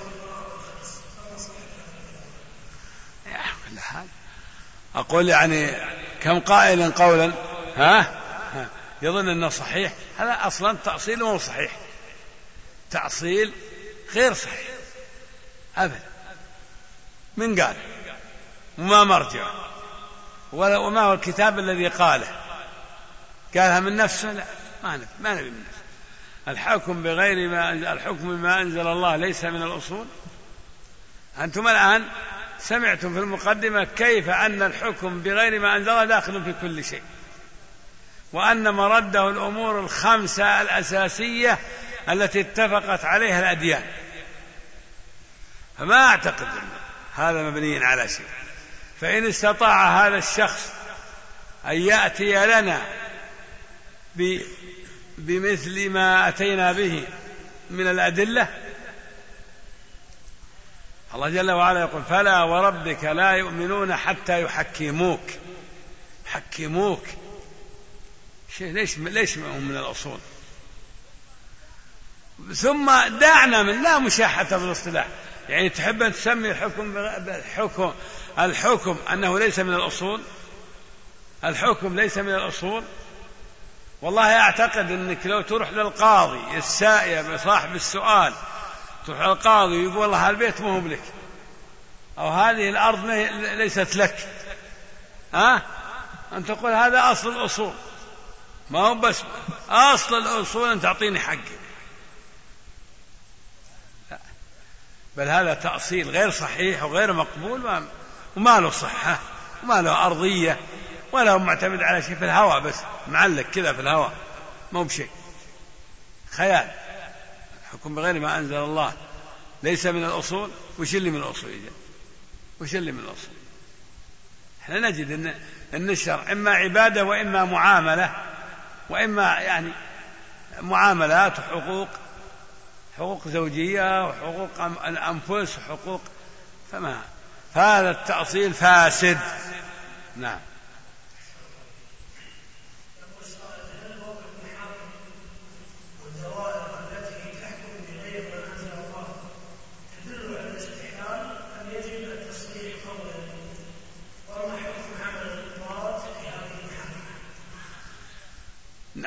Speaker 2: كل حال أقول يعني كم قائل قولا يظن أنه صحيح، هذا أصلا تأصيل مو صحيح، تأصيل غير صحيح أبدا. من قال وما مرجع وما هو الكتاب الذي قالها من نفسه؟ لا، ما نبي من نفسه. الحكم بما أنزل الله ليس من الأصول. أنتم الآن سمعتم في المقدمة كيف أن الحكم بغير ما أنزل الله داخل في كل شيء، وأن مرده الأمور الخمسة الأساسية التي اتفقت عليها الأديان. فما أعتقد أن هذا مبني على شيء. فإن استطاع هذا الشخص أن يأتي لنا بمثل ما أتينا به من الأدلة، الله جل وعلا يقول: فلا وربك لا يؤمنون حتى يحكموك. ليش من الأصول. ثم دعنا من لا مشاحة بالاصطلاح، يعني تحب أن تسمي الحكم أنه ليس من الأصول. الحكم ليس من الأصول. والله أعتقد أنك لو تروح للقاضي السائل صاحب السؤال، تروح للقاضي ويقول: والله البيت مو لك، أو هذه الأرض ليست لك، أن تقول هذا أصل الأصول، ما هو بس أصل الأصول أن تعطيني حقي. بل هذا تأصيل غير صحيح وغير مقبول، وما له صحة وما له أرضية ولا هو معتمد على شيء في الهواء، بس معلق كذا في الهواء، ما هو بشيء، خيال. الحكم بغير ما أنزل الله ليس من الأصول. وش اللي من الأصول؟ وش اللي من الأصول؟ احنا نجد أن الشرع إما عبادة وإما معاملة، وإما يعني معاملات حقوق زوجية وحقوق الأنفس وحقوق، فهذا التأصيل فاسد. نعم.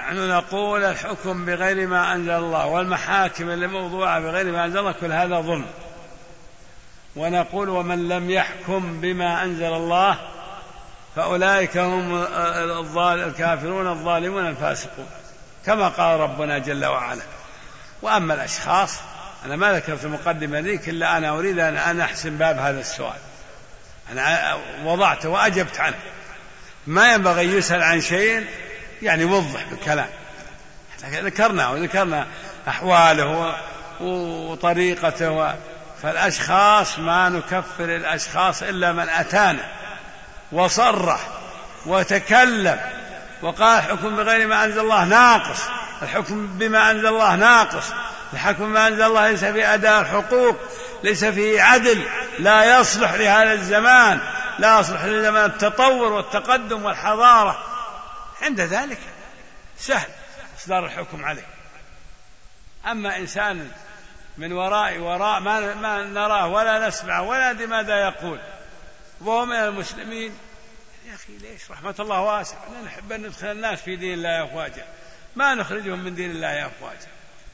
Speaker 2: نحن نقول الحكم بغير ما أنزل الله والمحاكم اللي موضوعة بغير ما أنزل الله كل هذا ظلم، ونقول ومن لم يحكم بما أنزل الله فأولئك هم الكافرون الظالمون الفاسقون، كما قال ربنا جل وعلا. وأما الأشخاص أنا ما ذكرت المقدمة ذيك إلا أنا أريد أن أحسن باب هذا السؤال، أنا وضعته وأجبت عنه. ما ينبغي يسأل عن شيء يعني وضح بالكلام، وذكرنا أحواله وطريقته. فالأشخاص ما نكفر الأشخاص إلا من أتانا وصرح وتكلم وقال الحكم بغير ما أنزل الله ناقص، الحكم بما أنزل الله ناقص، الحكم بما أنزل الله ليس في أداء الحقوق، ليس فيه عدل، لا يصلح لهذا الزمان، لا يصلح لزمان التطور والتقدم والحضارة. عند ذلك سهل إصدار الحكم عليه. أما إنسان من وراء ما نراه ولا نسمعه ولا ندري ماذا يقول وهو من المسلمين، يا أخي ليش؟ رحمة الله واسعة، نحب أن ندخل الناس في دين الله أفواجا، ما نخرجهم من دين الله أفواجا.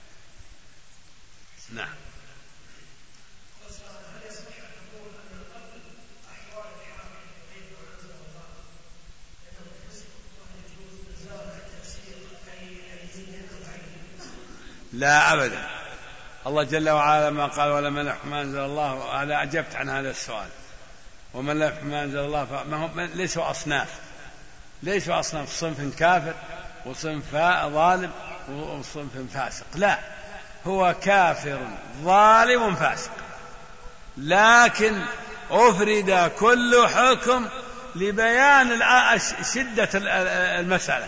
Speaker 2: نعم. لا أبدا، الله جل وعلا ما قال ولمن يحكم ما أنزل الله، أنا أجبت عن هذا السؤال. ومن لا يحكم ما أنزل الله فما هم ليسوا أصناف صنف كافر وصنف ظالم وصنف فاسق، لا، هو كافر ظالم فاسق، لكن أفرد كل حكم لبيان شدة المسألة،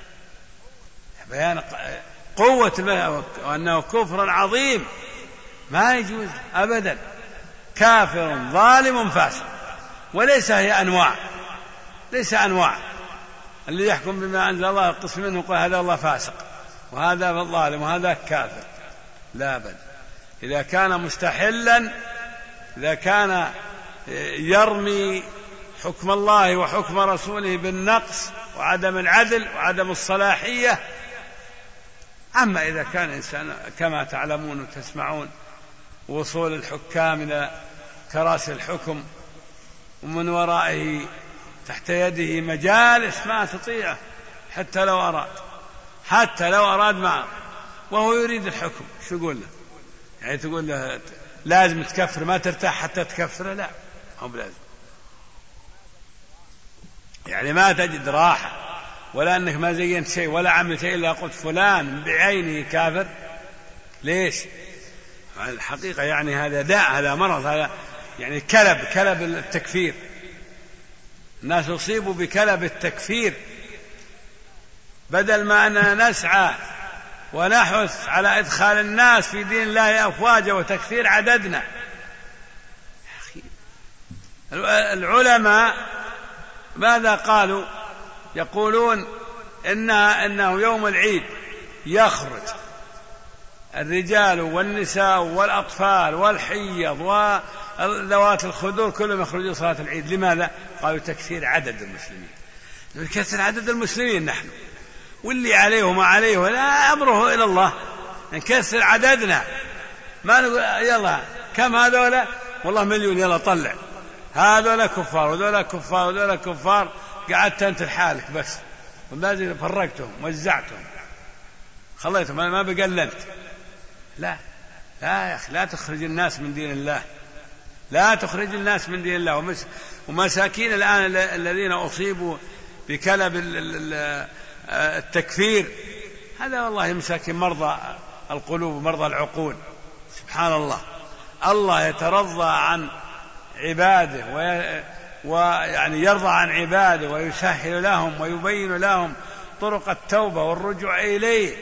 Speaker 2: بيان قوة المسألة وأنه كفر عظيم ما يجوز أبدا. كافر ظالم فاسق، وليس هي أنواع، ليس أنواع. اللي يحكم بما أنزل الله القسم منه يقول هذا الله فاسق وهذا ظالم وهذا كافر، لا بل إذا كان مستحلا، إذا كان يرمي حكم الله وحكم رسوله بالنقص وعدم العدل وعدم الصلاحية. أما إذا كان إنسان كما تعلمون وتسمعون وصول الحكام إلى كراسي الحكم ومن ورائه تحت يده مجالس ما تطيعه حتى لو أراد معه وهو يريد الحكم، شو يقول له؟ يعني تقول له لازم تكفر، ما ترتاح حتى تكفر؟ لا، هو بلازم، يعني ما تجد راحة ولا أنك ما زينت شيء ولا عملت شيء إلا قلت فلان بعينه كافر. ليش؟ الحقيقة يعني هذا داء، هذا مرض، هذا يعني كلب التكفير. الناس يصيبوا بكلب التكفير، بدل ما أننا نسعى ونحث على إدخال الناس في دين الله أفواجا وتكثير عددنا. العلماء ماذا قالوا؟ يقولون إنه يوم العيد يخرج الرجال والنساء والأطفال والحيض وذوات الخدور كلهم يخرجون صلاة العيد. لماذا؟ قالوا تكثير عدد المسلمين، نكثر عدد المسلمين نحن، واللي عليه وما عليه ولا أمره إلى الله، نكثر عددنا، ما نقول يلا كم هذولا، والله مليون يلا طلع، هذولا كفار وذولا كفار وذولا كفار، قعدت أنت لحالك بس ولازم فرقتهم وزعتهم خليتهم ما بقلنت. لا يا أخي، لا تخرج الناس من دين الله، لا تخرج الناس من دين الله. ومساكين الآن الذين أصيبوا بكلب التكفير، هذا والله مساكين مرضى القلوب ومرضى العقول. سبحان الله، الله يترضى عن عباده ويعني يرضى عن عباده ويسهل لهم ويبين لهم طرق التوبة والرجوع إليه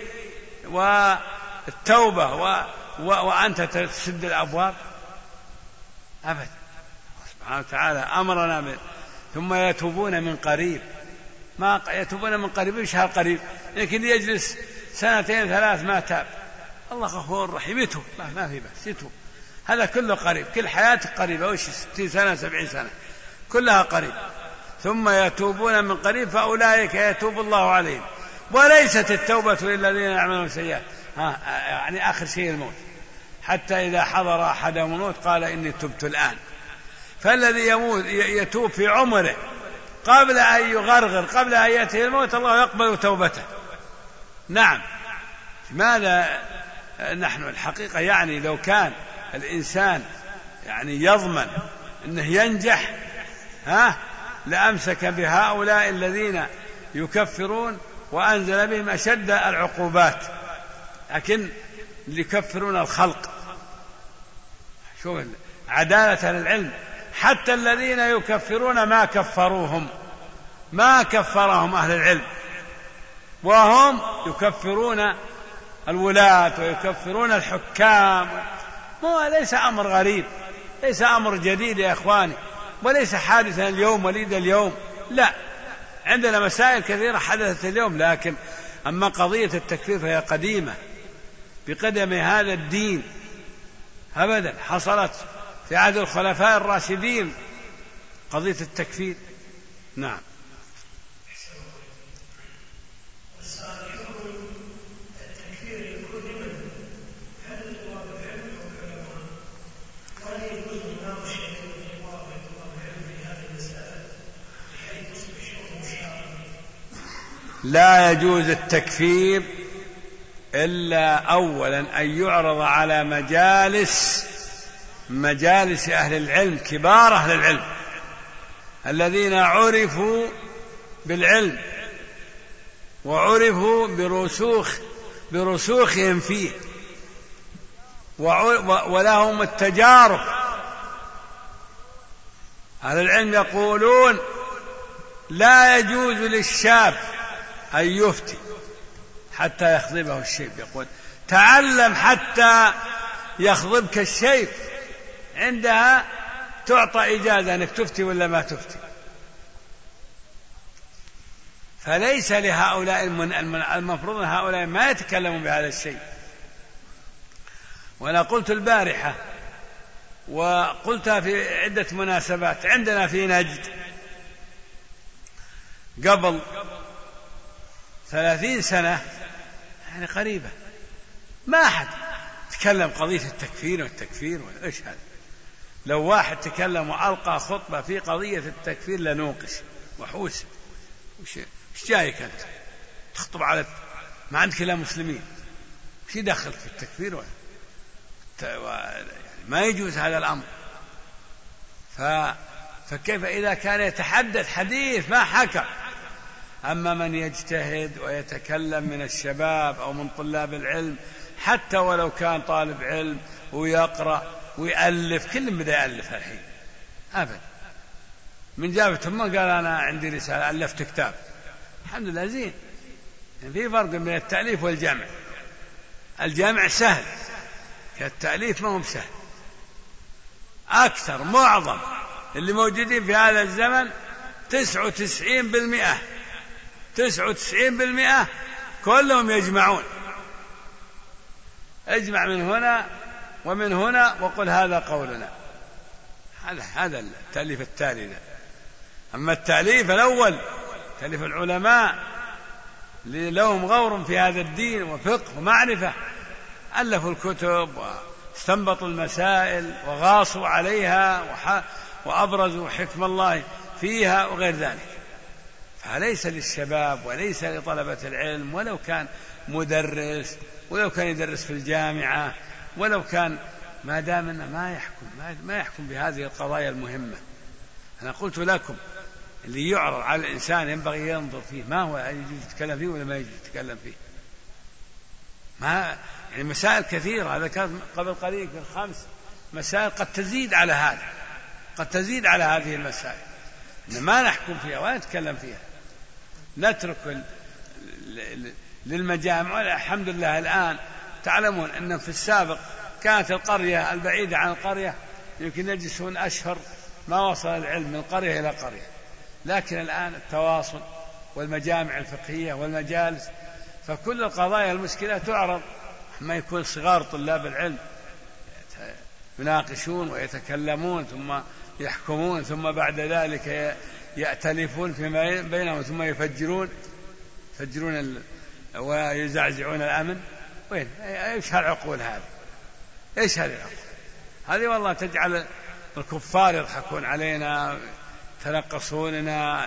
Speaker 2: والتوبة وأنت تسد الأبواب أبدا. سبحانه وتعالى أمرنا ثم يتوبون من قريب، ما يتوبون من قريب شهر قريب، لكن يجلس 2 3 ما تاب، الله غفور رحيم، يتوب ما في بس يتوب، هذا كله قريب، كل حياتك قريبة، وش 60 سنة 70 سنة كلها قريب. ثم يتوبون من قريب فأولئك يتوب الله عليهم وليست التوبة للذين يعملون سيئات، يعني آخر شيء الموت، حتى إذا حضر أحدهم الموت قال إني تبت الآن. فالذي يموت يتوب في عمره قبل أن يغرغر، قبل أن يأتي الموت، الله يقبل توبته. نعم. ماذا نحن الحقيقة يعني لو كان الإنسان يعني يضمن أنه ينجح لأمسك بهؤلاء الذين يكفرون وأنزل بهم أشد العقوبات، لكن اللي يكفرون الخلق. شوف عدالة العلم، حتى الذين يكفرون ما كفرهم أهل العلم، وهم يكفرون الولاة ويكفرون الحكام. ليس أمر غريب، ليس أمر جديد يا إخواني، وليس حادثا اليوم وليد اليوم، لا، عندنا مسائل كثيرة حدثت اليوم، لكن أما قضية التكفير فهي قديمة بقدم هذا الدين أبدا، حصلت في عهد الخلفاء الراشدين قضية التكفير. نعم. لا يجوز التكفير إلا أولا أن يعرض على مجالس أهل العلم، كبار أهل العلم الذين عرفوا بالعلم وعرفوا برسوخهم فيه ولهم التجارب. أهل العلم يقولون لا يجوز للشاب أن يفتي حتى يخضبه الشيب، يقول تعلم حتى يخضبك الشيب، عندها تعطى إجازة أنك تفتي ولا ما تفتي. فليس لهؤلاء المفروض هؤلاء ما يتكلمون بهذا الشيء. وأنا قلت البارحة وقلتها في عدة مناسبات، عندنا في نجد قبل 30 سنة يعني قريبة ما أحد تكلم قضية التكفير والتكفير وإيش هذا. لو واحد تكلم وألقى خطبة في قضية التكفير لنوقش وحوس، وش جايك أنت تخطب على ما عندك إلا مسلمين، وش يدخل في التكفير يعني ما يجوز هذا الأمر. فكيف إذا كان يتحدث حديث ما حكم؟ أما من يجتهد ويتكلم من الشباب أو من طلاب العلم، حتى ولو كان طالب علم ويقرأ ويألف، كل بدأ يألف الحين أبدا. من جابه ثم قال أنا عندي رسالة ألفت كتاب، الحمد لله زين. يعني في فرق بين التأليف والجمع. الجمع سهل، كالتأليف ما هو سهل. أكثر معظم اللي موجودين في هذا الزمن 99% كلهم يجمعون، اجمع من هنا ومن هنا وقل هذا قولنا. هذا التأليف التالي ده. أما التأليف الأول تأليف العلماء لهم غور في هذا الدين وفقه ومعرفة، ألفوا الكتب واستنبطوا المسائل وغاصوا عليها وأبرزوا حكم الله فيها وغير ذلك. فليس للشباب وليس لطلبة العلم، ولو كان مدرس، ولو كان يدرس في الجامعة، ولو كان، ما دام أنه ما يحكم بهذه القضايا المهمة. أنا قلت لكم اللي يعرض على الإنسان ينبغي ينظر فيه، ما هو يجوز يتكلم فيه ولا ما يجوز يتكلم فيه. يعني مسائل كثيرة، هذا كان قبل قليل في 5 مسائل قد تزيد على هذا، قد تزيد على هذه المسائل، ما نحكم فيها ولا نتكلم فيها، نترك للمجامع. الحمد لله الآن تعلمون أن في السابق كانت القرية البعيدة عن القرية يمكن يجلسون أشهر ما وصل العلم من قرية إلى قرية، لكن الآن التواصل والمجامع الفقهية والمجالس، فكل القضايا المشكلة تعرض، ما يكون صغار طلاب العلم يناقشون ويتكلمون ثم يحكمون، ثم بعد ذلك يأتلفون فيما بينهم، ثم يفجرون ويزعزعون الأمن. وين إيش هالعقول هذه؟ إيش هذه العقول هذه؟ والله تجعل الكفار يضحكون علينا، تنقصوننا.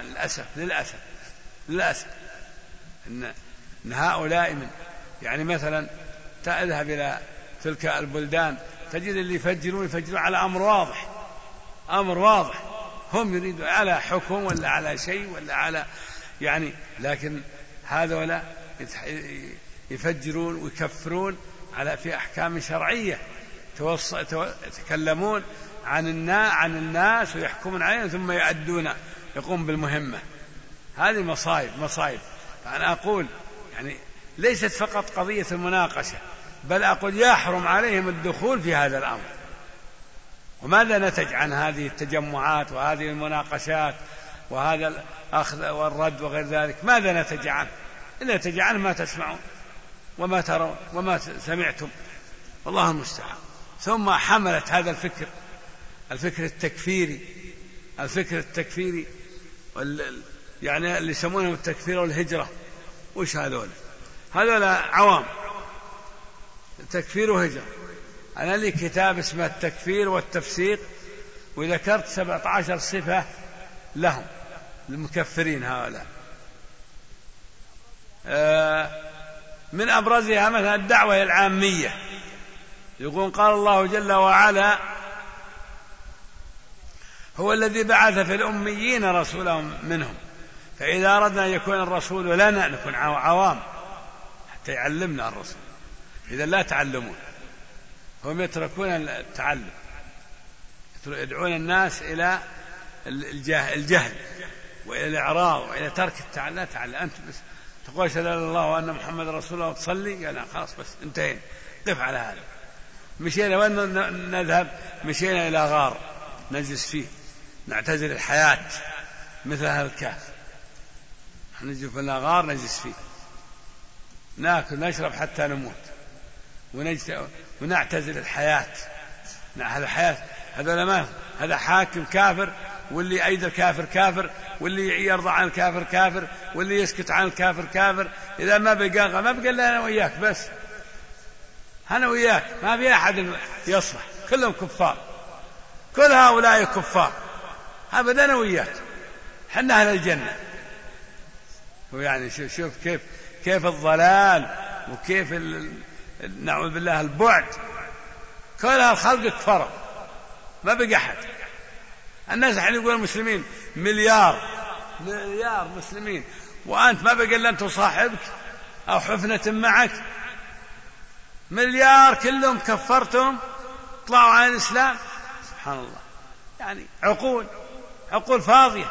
Speaker 2: للأسف إن هؤلاء من يعني مثلا تذهب إلى تلك البلدان تجد اللي يفجرون على أمر واضح هم يريدون على حكم ولا على شيء ولا على يعني، لكن هذولا يفجرون ويكفرون على في أحكام شرعية، يتكلمون عن الناس ويحكمون عليهم ثم يقوم بالمهمة. هذه مصايب. فأنا أقول يعني ليست فقط قضية المناقشة، بل أقول يحرم عليهم الدخول في هذا الأمر. وماذا نتج عن هذه التجمعات وهذه المناقشات وهذا الأخذ والرد وغير ذلك؟ ماذا نتج عنه؟ إلا نتج عنه ما تسمعون وما ترون وما سمعتم، والله المستعان. ثم حملت هذا الفكر التكفيري يعني اللي يسمونه التكفير والهجرة. وش هذول عوام، تكفير وهجرة. أنا لي كتاب اسمه التكفير والتفسيق، وذكرت 17 صفة لهم المكفرين هؤلاء. من أبرزها مثلا الدعوة العامية. يقول قال الله جل وعلا: هو الذي بعث في الأميين رسولا منهم، فإذا أردنا أن يكون الرسول لنا نكون عوام حتى يعلمنا الرسول، إذا لا تعلمون. هم يتركون التعلم، يدعون الناس إلى الجهل وإلى الإعراض وإلى ترك التعلم. لا تعلم أنت بس تقول أشهد أن لا إله إلا الله وأن محمد رسول الله وتصلي، يعني خلاص بس انتهينا، قف على هذا. مشينا وين نذهب؟ مشينا إلى غار نجلس فيه، نعتزل الحياة مثل أهل الكهف. نجلس لنا غار نجلس فيه، ناكل نشرب حتى نموت، ونعتزل الحياة. هذا حاكم كافر، واللي أيد الكافر كافر، واللي يرضى عن الكافر كافر، واللي يسكت عن الكافر كافر. إذا ما بقى إلا أنا وإياك بس، أنا وإياك، ما في أحد يصلح، كلهم كفار، كل هؤلاء كفار أبدا، أنا وإياك حنا أهل الجنة. ويعني شوف كيف الضلال، وكيف نعوذ بالله البعد. كل هالخلق كفروا، ما بقى أحد. الناس الحين يقول المسلمين مليار مسلمين، وأنت ما بقى إلا أنت وصاحبك أو حفنة معك. مليار كلهم كفرتهم، طلعوا عن الإسلام. سبحان الله، يعني عقول فاضية.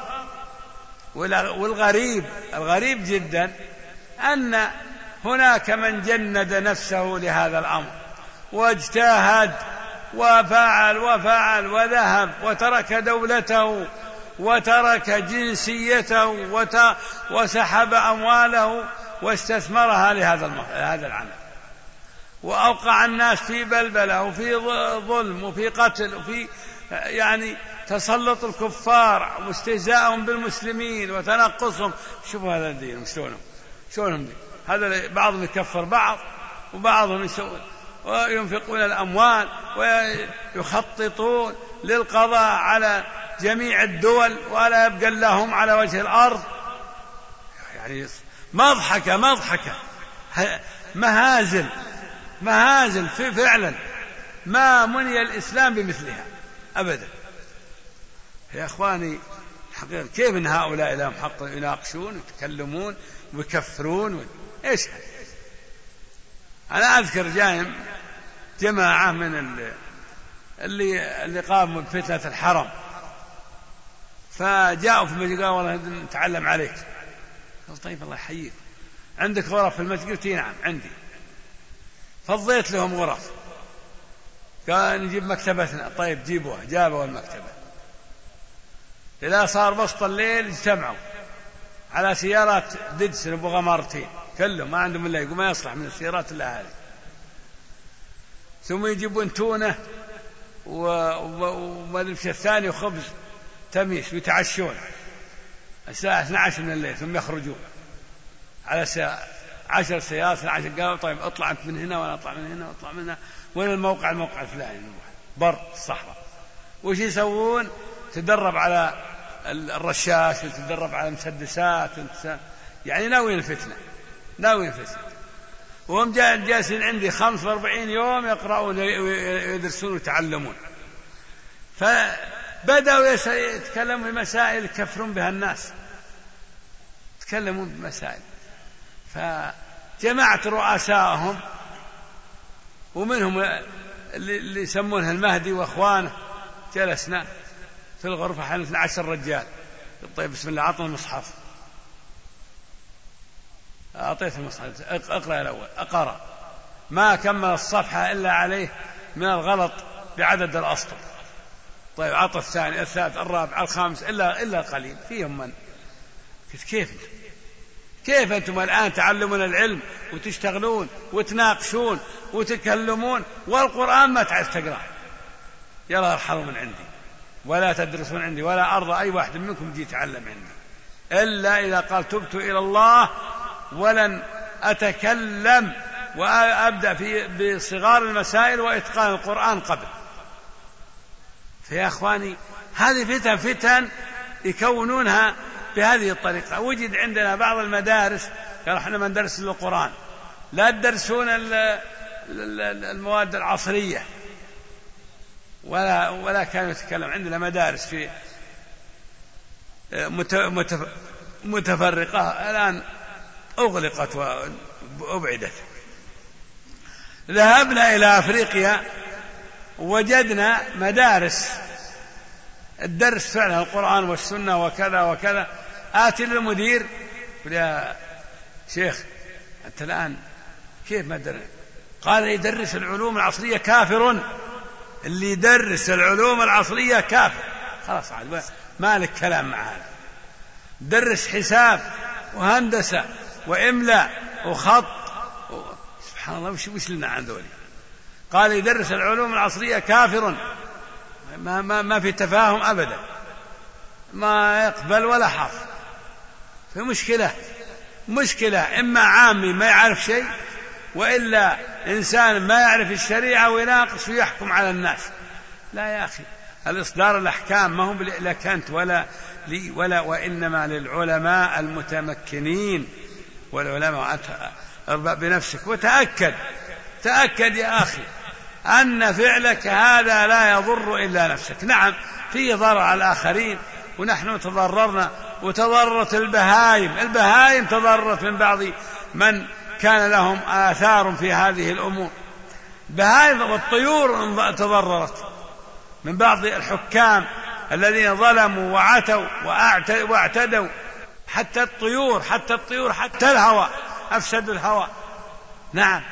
Speaker 2: والغريب جدا أن هناك من جند نفسه لهذا الأمر واجتهد وفعل وذهب وترك دولته وترك جنسيته وسحب أمواله واستثمرها لهذا العمل، وأوقع الناس في بلبلة وفي ظلم وفي قتل وفي يعني تسلط الكفار واستهزاءهم بالمسلمين وتنقصهم. شوفوا هذا الدين شلونهم دين. هذا بعضهم يكفر بعض، وبعضهم وينفقون الأموال ويخططون للقضاء على جميع الدول ولا يبقى لهم على وجه الأرض. يعني مضحكة مهازل في فعلا ما مني الإسلام بمثلها أبدا. يا أخواني حقيقة كيف إن هؤلاء لهم حق يناقشون ويتكلمون ويكفرون؟ إيش أنا أذكر جماعة من اللي قاموا بفتنة الحرم، فجاءوا في المسجد قالوا والله نتعلم عليك. قال طيب الله يحييك، عندك غرف في المسجد؟ قلت نعم عندي. فضيت لهم غرف، قال نجيب مكتبتنا. طيب جيبوها. جابوا المكتبة. إذا صار وسط الليل اجتمعوا على سيارات ديدسن أبو غمارتين، كلهم ما عندهم إلا يقول ما يصلح من السيارات إلا هذه. ثم يجيبون تونة ومدرسة الثاني وخبز تميس، ويتعشون الساعة 12 من الليل، ثم يخرجون 10 سيارات 12 قالوا طيب اطلع أنت من هنا وأنا أطلع من هنا وأطلع من هنا، وين الموقع الفلاني، بر الصحراء. وش يسوون؟ تدرب على الرشاش وتدرب على المسدسات، يعني ناويين الفتنة. وهم جالسين عندي 45 يوم يقرؤون ويدرسون ويتعلمون. فبدأوا يتكلمون بمسائل يكفرون بها الناس، يتكلمون بمسائل. فجمعت رؤسائهم ومنهم اللي يسمونها المهدي وأخوانه، جلسنا في الغرفة حين 12 رجال. طيب بسم الله، أعطنا المصحف. أعطيته المصحف، اقرأ الأول. أقرأ، ما كمل الصفحة إلا عليه من الغلط بعدد الأسطر. طيب أعطى الثاني الثالث الرابع الخامس إلا قليل فيهم من. كيف أنتم الآن تعلمون العلم وتشتغلون وتناقشون وتكلمون والقرآن ما تعرف تقرأ؟ يلا ارحلوا من عندي ولا تدرسون عندي، ولا أرضى أي واحد منكم يجي يتعلم عندي إلا إذا قال تبت إلى الله ولن أتكلم وأبدأ بصغار المسائل وإتقان القرآن قبل. فيا أخواني هذه فتن يكونونها بهذه الطريقة. وجد عندنا بعض المدارس قال احنا ما ندرس القرآن، لا تدرسون المواد العصرية، ولا كانوا يتكلم. عندنا مدارس في متفرقة الآن أغلقت وأبعدت. ذهبنا إلى أفريقيا وجدنا مدارس الدرس فعلا القرآن والسنة وكذا وكذا. آتي للمدير قل يا شيخ أنت الآن كيف ما درس؟ قال يدرس العلوم العصرية كافر، اللي يدرس العلوم العصرية كافر. خلاص ما لك كلام مع هذا. درس حساب وهندسة وإملاء وخط سبحان الله وش لنا عن ذولي. قال يدرس العلوم العصرية كافر، ما في تفاهم أبدا، ما يقبل ولا حرف. في مشكلة إما عامي ما يعرف شيء، وإلا إنسان ما يعرف الشريعة ويناقش ويحكم على الناس. لا يا أخي، الإصدار الأحكام ما هم لك أنت ولا وإنما للعلماء المتمكنين. والعلماء اربأ بنفسك وتأكد يا أخي أن فعلك هذا لا يضر إلا نفسك. نعم فيه ضرر على الآخرين، ونحن تضررنا وتضررت البهائم تضررت من بعض من كان لهم آثار في هذه الأمور. البهائم والطيور تضررت من بعض الحكام الذين ظلموا وعتوا واعتدوا. حتى الطيور حتى الهواء أفسدوا الهواء. نعم.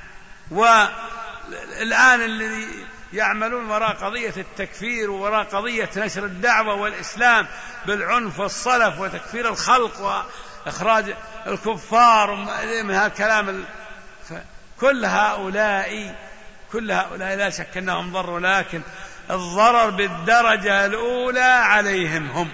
Speaker 2: والآن الذي يعملون وراء قضية التكفير ووراء قضية نشر الدعوة والإسلام بالعنف والصلف وتكفير الخلق وإخراج الكفار من هذا الكلام، كل هؤلاء لا شك أنهم ضروا، لكن الضرر بالدرجة الأولى عليهم هم،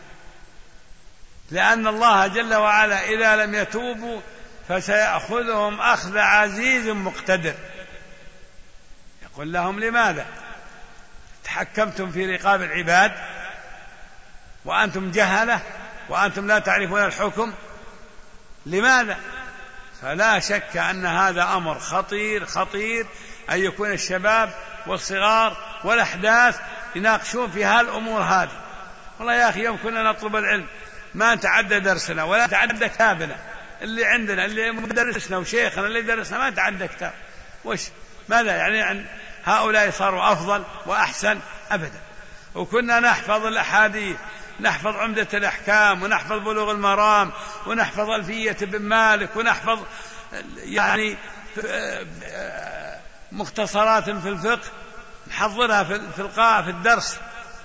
Speaker 2: لأن الله جل وعلا إذا لم يتوبوا فسيأخذهم أخذ عزيز مقتدر. يقول لهم لماذا تحكمتم في رقاب العباد وأنتم جهلة وأنتم لا تعرفون الحكم؟ لماذا؟ فلا شك أن هذا أمر خطير أن يكون الشباب والصغار والأحداث يناقشون في هالأمور هذه. والله يا أخي يوم كنا نطلب العلم ما تعدى درسنا ولا تعدى كتابنا اللي عندنا، اللي مدرسنا وشيخنا اللي درسنا ما تعدى كتاب. ماذا يعني هؤلاء صاروا أفضل وأحسن؟ أبدا. وكنا نحفظ الأحاديث، نحفظ عمدة الأحكام، ونحفظ بلوغ المرام، ونحفظ ألفية بن مالك، ونحفظ يعني مختصرات في الفقه نحضرها في الدرس.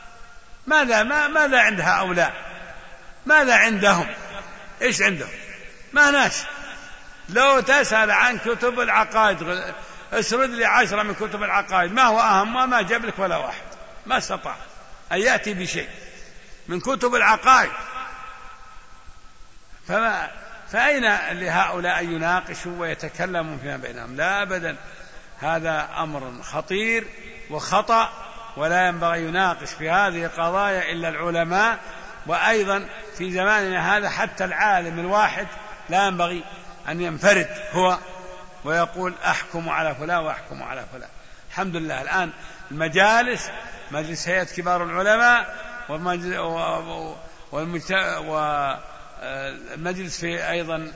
Speaker 2: ماذا عند هؤلاء؟ ماذا عندهم؟ إيش عندهم؟ ما ناش. لو تسأل عن كتب العقائد اسرد لي 10 من كتب العقائد ما هو أهم، ما جاب لك ولا واحد، ما استطاع أن يأتي بشيء من كتب العقائد. فأين لهؤلاء أن يناقشوا ويتكلموا فيما بينهم؟ لا أبدا، هذا أمر خطير وخطأ، ولا ينبغي يناقش في هذه القضايا إلا العلماء. وأيضا في زماننا هذا حتى العالم الواحد لا ينبغي أن ينفرد هو ويقول أحكم على فلان وأحكم على فلان. الحمد لله الآن المجالس، مجلس هيئة كبار العلماء والمجلس في أيضا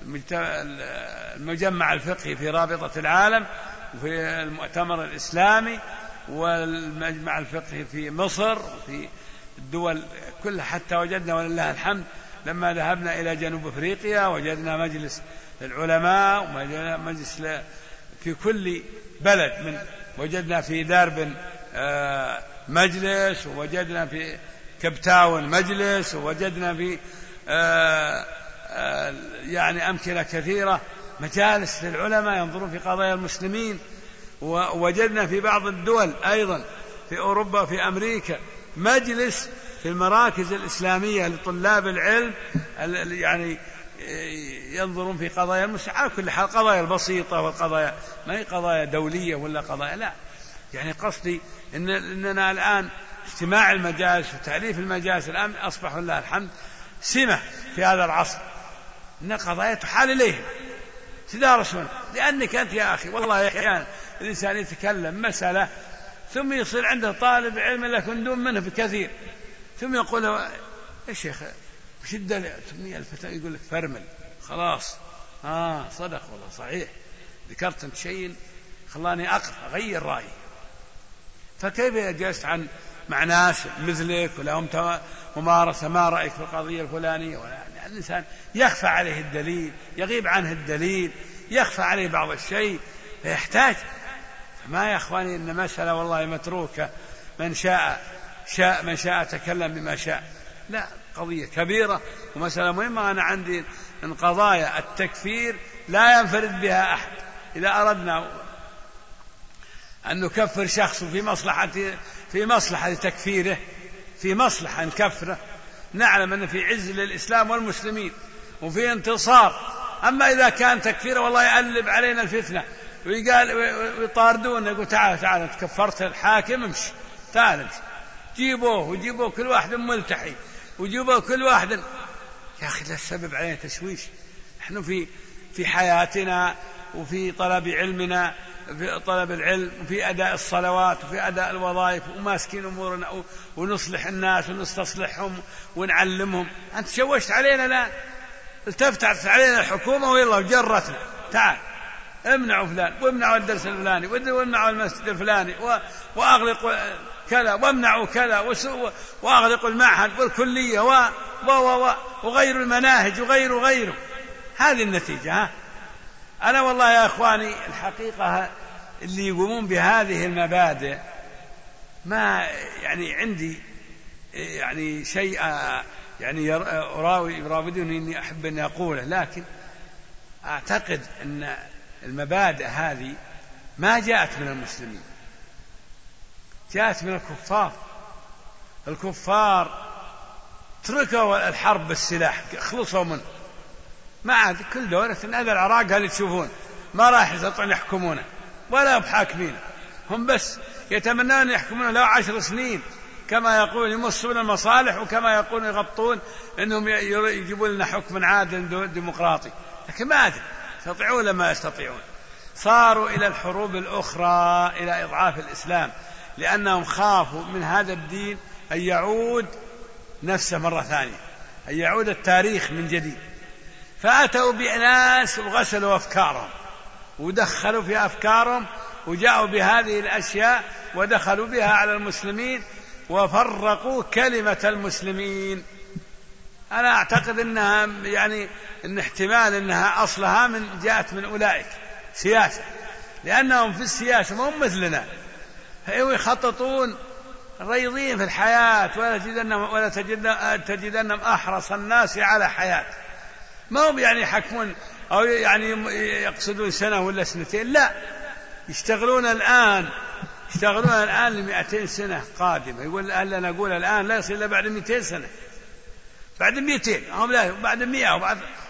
Speaker 2: المجمع الفقهي في رابطة العالم، وفي المؤتمر الإسلامي، والمجمع الفقهي في مصر، وفي الدول كلها، حتى وجدنا ولله الحمد لما ذهبنا إلى جنوب أفريقيا وجدنا مجلس للعلماء ومجلس في كل بلد، وجدنا في داربن مجلس، ووجدنا في كبتاون مجلس، ووجدنا في يعني أمكنة كثيرة مجالس للعلماء ينظرون في قضايا المسلمين. ووجدنا في بعض الدول أيضا في أوروبا وفي أمريكا مجلس في المراكز الإسلامية لطلاب العلم يعني ينظرون في قضايا المسلمين على كل حال، قضايا البسيطة والقضايا ما هي قضايا دولية ولا قضايا، لا، يعني قصدي إننا الآن اجتماع المجالس وتأليف المجالس الآن أصبح لله الحمد سمة في هذا العصر، إن قضايا تحال إليهم تدارسون. لأنك أنت يا أخي والله أحيانا الإنسان يتكلم مسألة ثم يصير عنده طالب علم لكن دون منه بكثير، ثم يقول له يا شيخ وش الدليل؟ ثم الفتى يقول لك فرمل خلاص، صدق والله صحيح، ذكرت أنت شيء خلاني أغير رأيي. فكيف جلست مع ناس مثلك ولهم ممارسة ما رأيك في القضية الفلانية؟ يعني الإنسان يخفى عليه الدليل، يغيب عنه الدليل، يخفى عليه بعض الشيء فيحتاج. فما يا أخواني إن مسألة والله متروكة، من شاء تكلم بما شاء، لا، قضية كبيرة ومسألة مهمة. أنا عندي أن قضايا التكفير لا ينفرد بها أحد. إذا أردنا أن نكفر شخص في مصلحة تكفيره، في مصلحة نكفره، نعلم أن في عز للإسلام والمسلمين وفي انتصار. أما إذا كان تكفيره والله يقلب علينا الفتنة ويطاردون، يقول تعال أنت كفرت الحاكم، امشي تعال امشي، وجيبوه كل واحد ملتحي، وجيبوه كل واحد. يا أخي لا السبب علينا تشويش. نحن في حياتنا وفي طلب علمنا، في طلب العلم، وفي أداء الصلوات، وفي أداء الوظائف، وماسكين أمورنا ونصلح الناس ونستصلحهم ونعلمهم. أنت شوشت علينا الآن، التفتت علينا الحكومة ويلا جرتنا، تعال امنعوا فلان وامنعوا الدرس الفلاني وامنعوا المسجد الفلاني وأغلقوا كذا وامنعوا كذا وأغلقوا المعهد والكلية وغيروا المناهج وغيره. هذه النتيجة. أنا والله يا أخواني الحقيقة اللي يقومون بهذه المبادئ ما يعني عندي يعني شيء يعني يراودني إني أحب أن أقوله، لكن أعتقد أن المبادئ هذه ما جاءت من المسلمين، جاءت من الكفار تركوا الحرب بالسلاح، خلصوا منه، ما عاد كل دولة هذا العراق اللي تشوفون ما راح يستطيعون يحكمونه ولا بحاكمينه، هم بس يتمنون أن يحكمونه له 10 سنين كما يقول يمصون المصالح، وكما يقولون يغطون أنهم يجيبون لنا حكم عادل ديمقراطي، لكن ما أدري يستطيعون لما يستطيعون. صاروا إلى الحروب الأخرى إلى إضعاف الإسلام، لأنهم خافوا من هذا الدين أن يعود نفسه مرة ثانية، أن يعود التاريخ من جديد. فأتوا بناس وغسلوا أفكارهم ودخلوا في أفكارهم وجاءوا بهذه الأشياء ودخلوا بها على المسلمين وفرقوا كلمة المسلمين. أنا أعتقد أنها يعني إن احتمال أنها أصلها جاءت من أولئك سياسة، لأنهم في السياسة ما هم مثلنا، يخططون ريضين في الحياة، ولا تجدنهم أحرص الناس على حياة، ما هم يعني يحكمون أو يعني يقصدون سنة ولا سنتين، لا، يشتغلون الآن ل200 سنة قادمة. يقول أهلا نقول الآن لا يصير إلا بعد 200 سنة، بعد 200 هم لا، بعد 100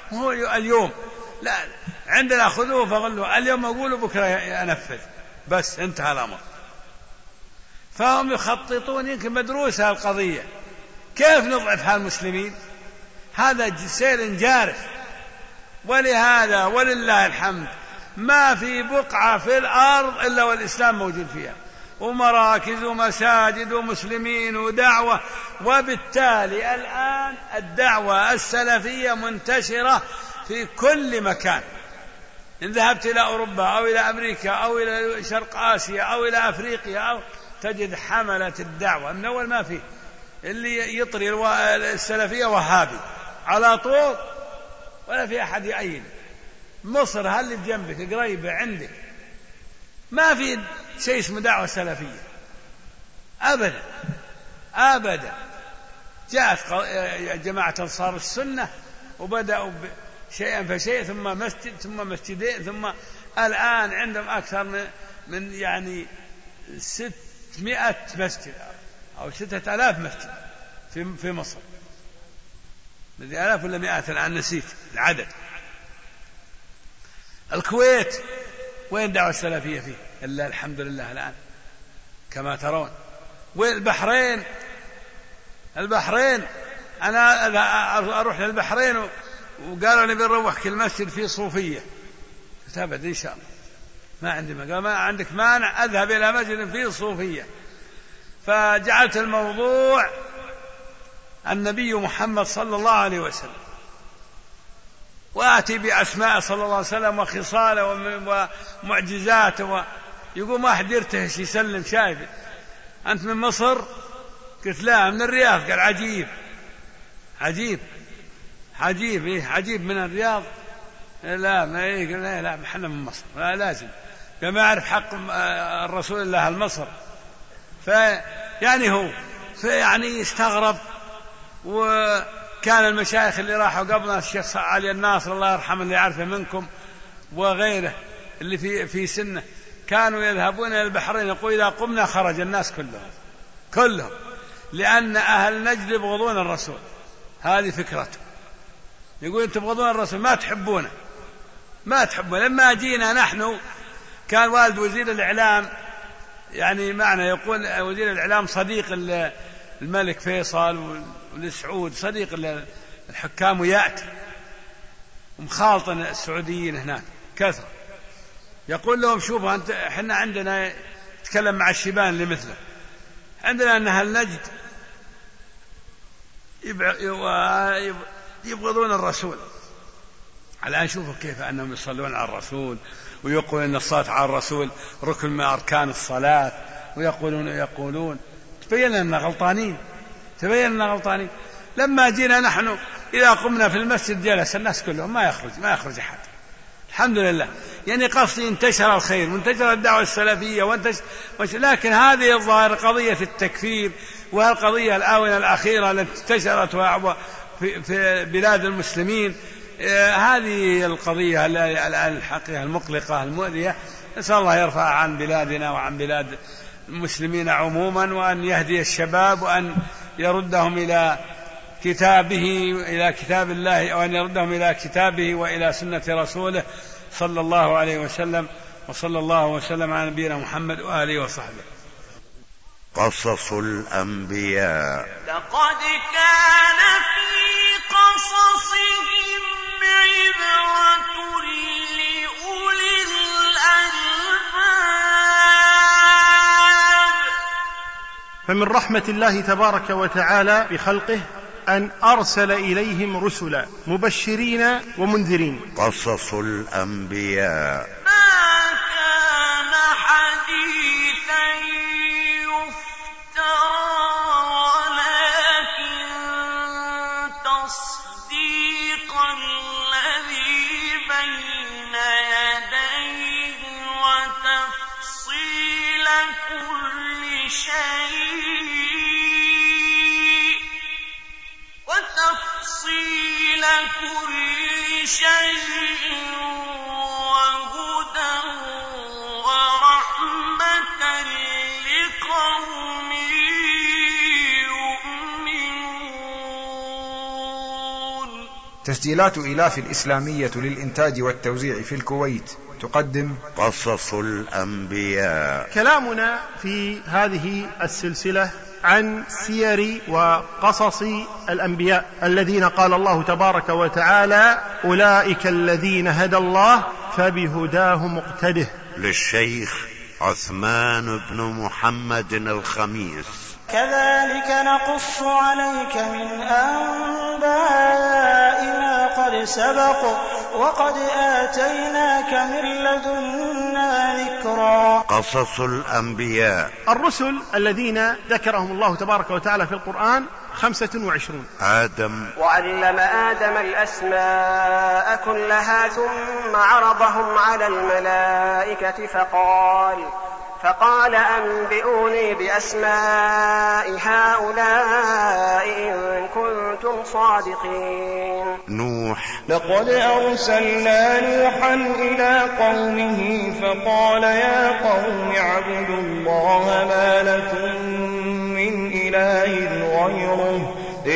Speaker 2: هو اليوم لا عندنا خذوه فغلوه، اليوم أقوله بكرة أنفذ، بس انتهى الأمر. فهم يخططون، يمكن مدروسة القضية كيف نضعف هالمسلمين. هذا سير جارف، ولهذا ولله الحمد ما في بقعة في الأرض إلا والإسلام موجود فيها، ومراكز ومساجد ومسلمين ودعوة، وبالتالي الآن الدعوة السلفية منتشرة في كل مكان. إن ذهبت إلى أوروبا أو إلى أمريكا أو إلى شرق آسيا أو إلى أفريقيا أو تجد حملة الدعوة من أول ما فيه اللي يطري السلفية وهابي على طول، ولا في أحد يعين. مصر هل بجنبك قريبة عندك ما في شيء اسمه دعوة سلفية أبدا أبدا. جاءت جماعة أنصار السنة وبدأوا شيئا فشيء، ثم مسجد ثم مسجدين، ثم الآن عندهم أكثر من يعني 600 مسجد أو 6000 مسجد في مصر. الذي 1000 ولا 100 الآن نسيت العدد. الكويت وين دعوة السلفية فيه إلا الحمد لله الآن كما ترون. والبحرين، البحرين أنا أروح للبحرين وقالوا نبي نروح كل مسجد فيه صوفية، تابد إن شاء الله ما عندي ما عندك مانع أذهب إلى مسجد فيه صوفية. فجعلت الموضوع النبي محمد صلى الله عليه وسلم، وآتي بأسماء صلى الله عليه وسلم وخصاله ومعجزاته. يقوم واحد يرتهش يسلم، شايف أنت من مصر؟ قلت لا من الرياض. قال عجيب عجيب عجيب، إيه عجيب من الرياض؟ لا ما إيه، لا لا احنا من مصر، لا لازم. قال ما أعرف حق الرسول الله المصر. فيعني هو يعني استغرب. وكان المشايخ اللي راحوا قبلنا الشيخ علي الناصر الله يرحمه اللي يعرفه منكم وغيره اللي في سنه، كانوا يذهبون إلى البحرين يقول إذا قمنا خرج الناس كلهم لأن أهل نجد يبغضون الرسول. هذه فكرته، يقول أنتم تبغضون الرسول ما تحبونه. لما جينا نحن كان والد وزير الإعلام يعني معنا، يقول وزير الإعلام صديق الملك فيصل والسعود، صديق الحكام، ويأتي ومخالط السعوديين هناك كثرة. يقول لهم شوفوا أنت، إحنا عندنا تكلم مع الشيبان اللي مثله، عندنا أن أهل نجد يبغضون الرسول. الآن شوفوا كيف أنهم يصلون على الرسول ويقولون أن الصلاة على الرسول ركن من أركان الصلاة، ويقولون تبين أننا غلطانين. لما جينا نحن إذا قمنا في المسجد جلس الناس كلهم، ما يخرج أحد. الحمد لله. يعني قصدي انتشر الخير وانتشر الدعوة السلفية لكن هذه الظاهرة قضية التكفير، والقضية الآونة الأخيرة التي انتشرت في بلاد المسلمين، هذه القضية الآن الحقيقة المقلقة المؤذية. نسأل الله يرفع عن بلادنا وعن بلاد المسلمين عموما، وأن يهدي الشباب، وأن يردهم إلى كتابه، إلى كتاب الله، وأن يردهم إلى كتابه وإلى سنة رسوله صلى الله عليه وسلم. وصلى الله وسلم على نبينا محمد وآله وصحبه.
Speaker 3: قصص الأنبياء.
Speaker 4: لقد كان في قصصهم عبرة لأولي الألباب.
Speaker 5: فمن رحمة الله تبارك وتعالى بخلقه أن أرسل إليهم رسلا مبشرين ومنذرين.
Speaker 3: قصص الأنبياء.
Speaker 4: ما كان حديثا يفترى ولكن تصديق الذي بين يديه وتفصيل كل شيء وهدى ورحمة لقوم يؤمنون.
Speaker 1: تسجيلات إلاف الإسلامية للإنتاج والتوزيع في الكويت تقدم
Speaker 3: قصص الأنبياء.
Speaker 5: كلامنا في هذه السلسلة عن سير وقصص الأنبياء الذين قال الله تبارك وتعالى: أولئك الذين هدى الله فبهداه مقتده.
Speaker 3: للشيخ عثمان بن محمد الخميس.
Speaker 6: كذلك نقص عليك من أنباء ما قد سبق وقد آتيناك من لدنا ذكرا.
Speaker 3: قصص الأنبياء.
Speaker 5: الرسل الذين ذكرهم الله تبارك وتعالى في القرآن 25.
Speaker 3: آدم.
Speaker 7: وعلم آدم الأسماء كلها ثم عرضهم على الملائكة فقال أنبئوني بأسماء هؤلاء إن كنتم صادقين.
Speaker 3: نوح.
Speaker 8: لقد أرسلنا نوحا إلى قومه فقال: يا قوم اعبدوا الله ما لكم من إله غيره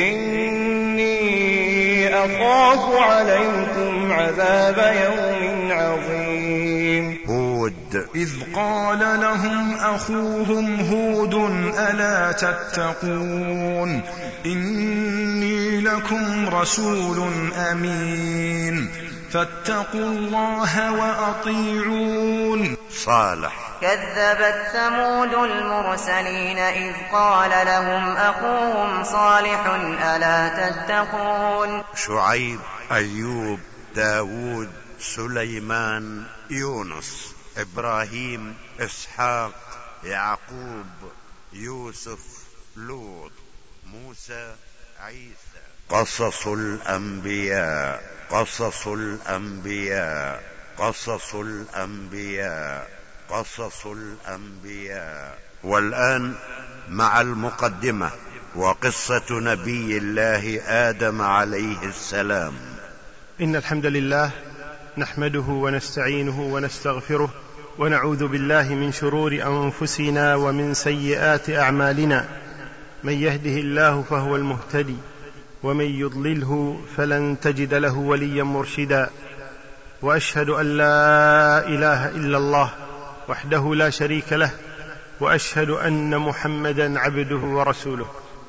Speaker 8: إني أخاف عليكم عذاب يوم عظيم.
Speaker 3: هود.
Speaker 9: إذ قال لهم أخوهم هود ألا تتقون إني لكم رسول أمين فاتقوا الله وأطيعون.
Speaker 3: صالح.
Speaker 10: كذبت ثمود المرسلين إذ قال لهم أخوهم صالح ألا تتقون.
Speaker 3: شعيب. أيوب. داود. سليمان. يونس. إبراهيم. إسحاق. يعقوب. يوسف. لوط. موسى. عيسى. قصص الأنبياء. قصص الأنبياء. قصص الأنبياء. قصص الأنبياء. والآن مع المقدمة وقصة نبي الله آدم عليه السلام.
Speaker 5: إن الحمد لله نحمده ونستعينه ونستغفره ونعوذ بالله من شرور أنفسنا ومن سيئات أعمالنا. من يهده الله فهو المهتدي ومن يضلله فلن تجد له وليا مرشدا. وأشهد أن لا إله إلا الله وحده لا شريك له وأشهد أن محمدا عبده ورسوله.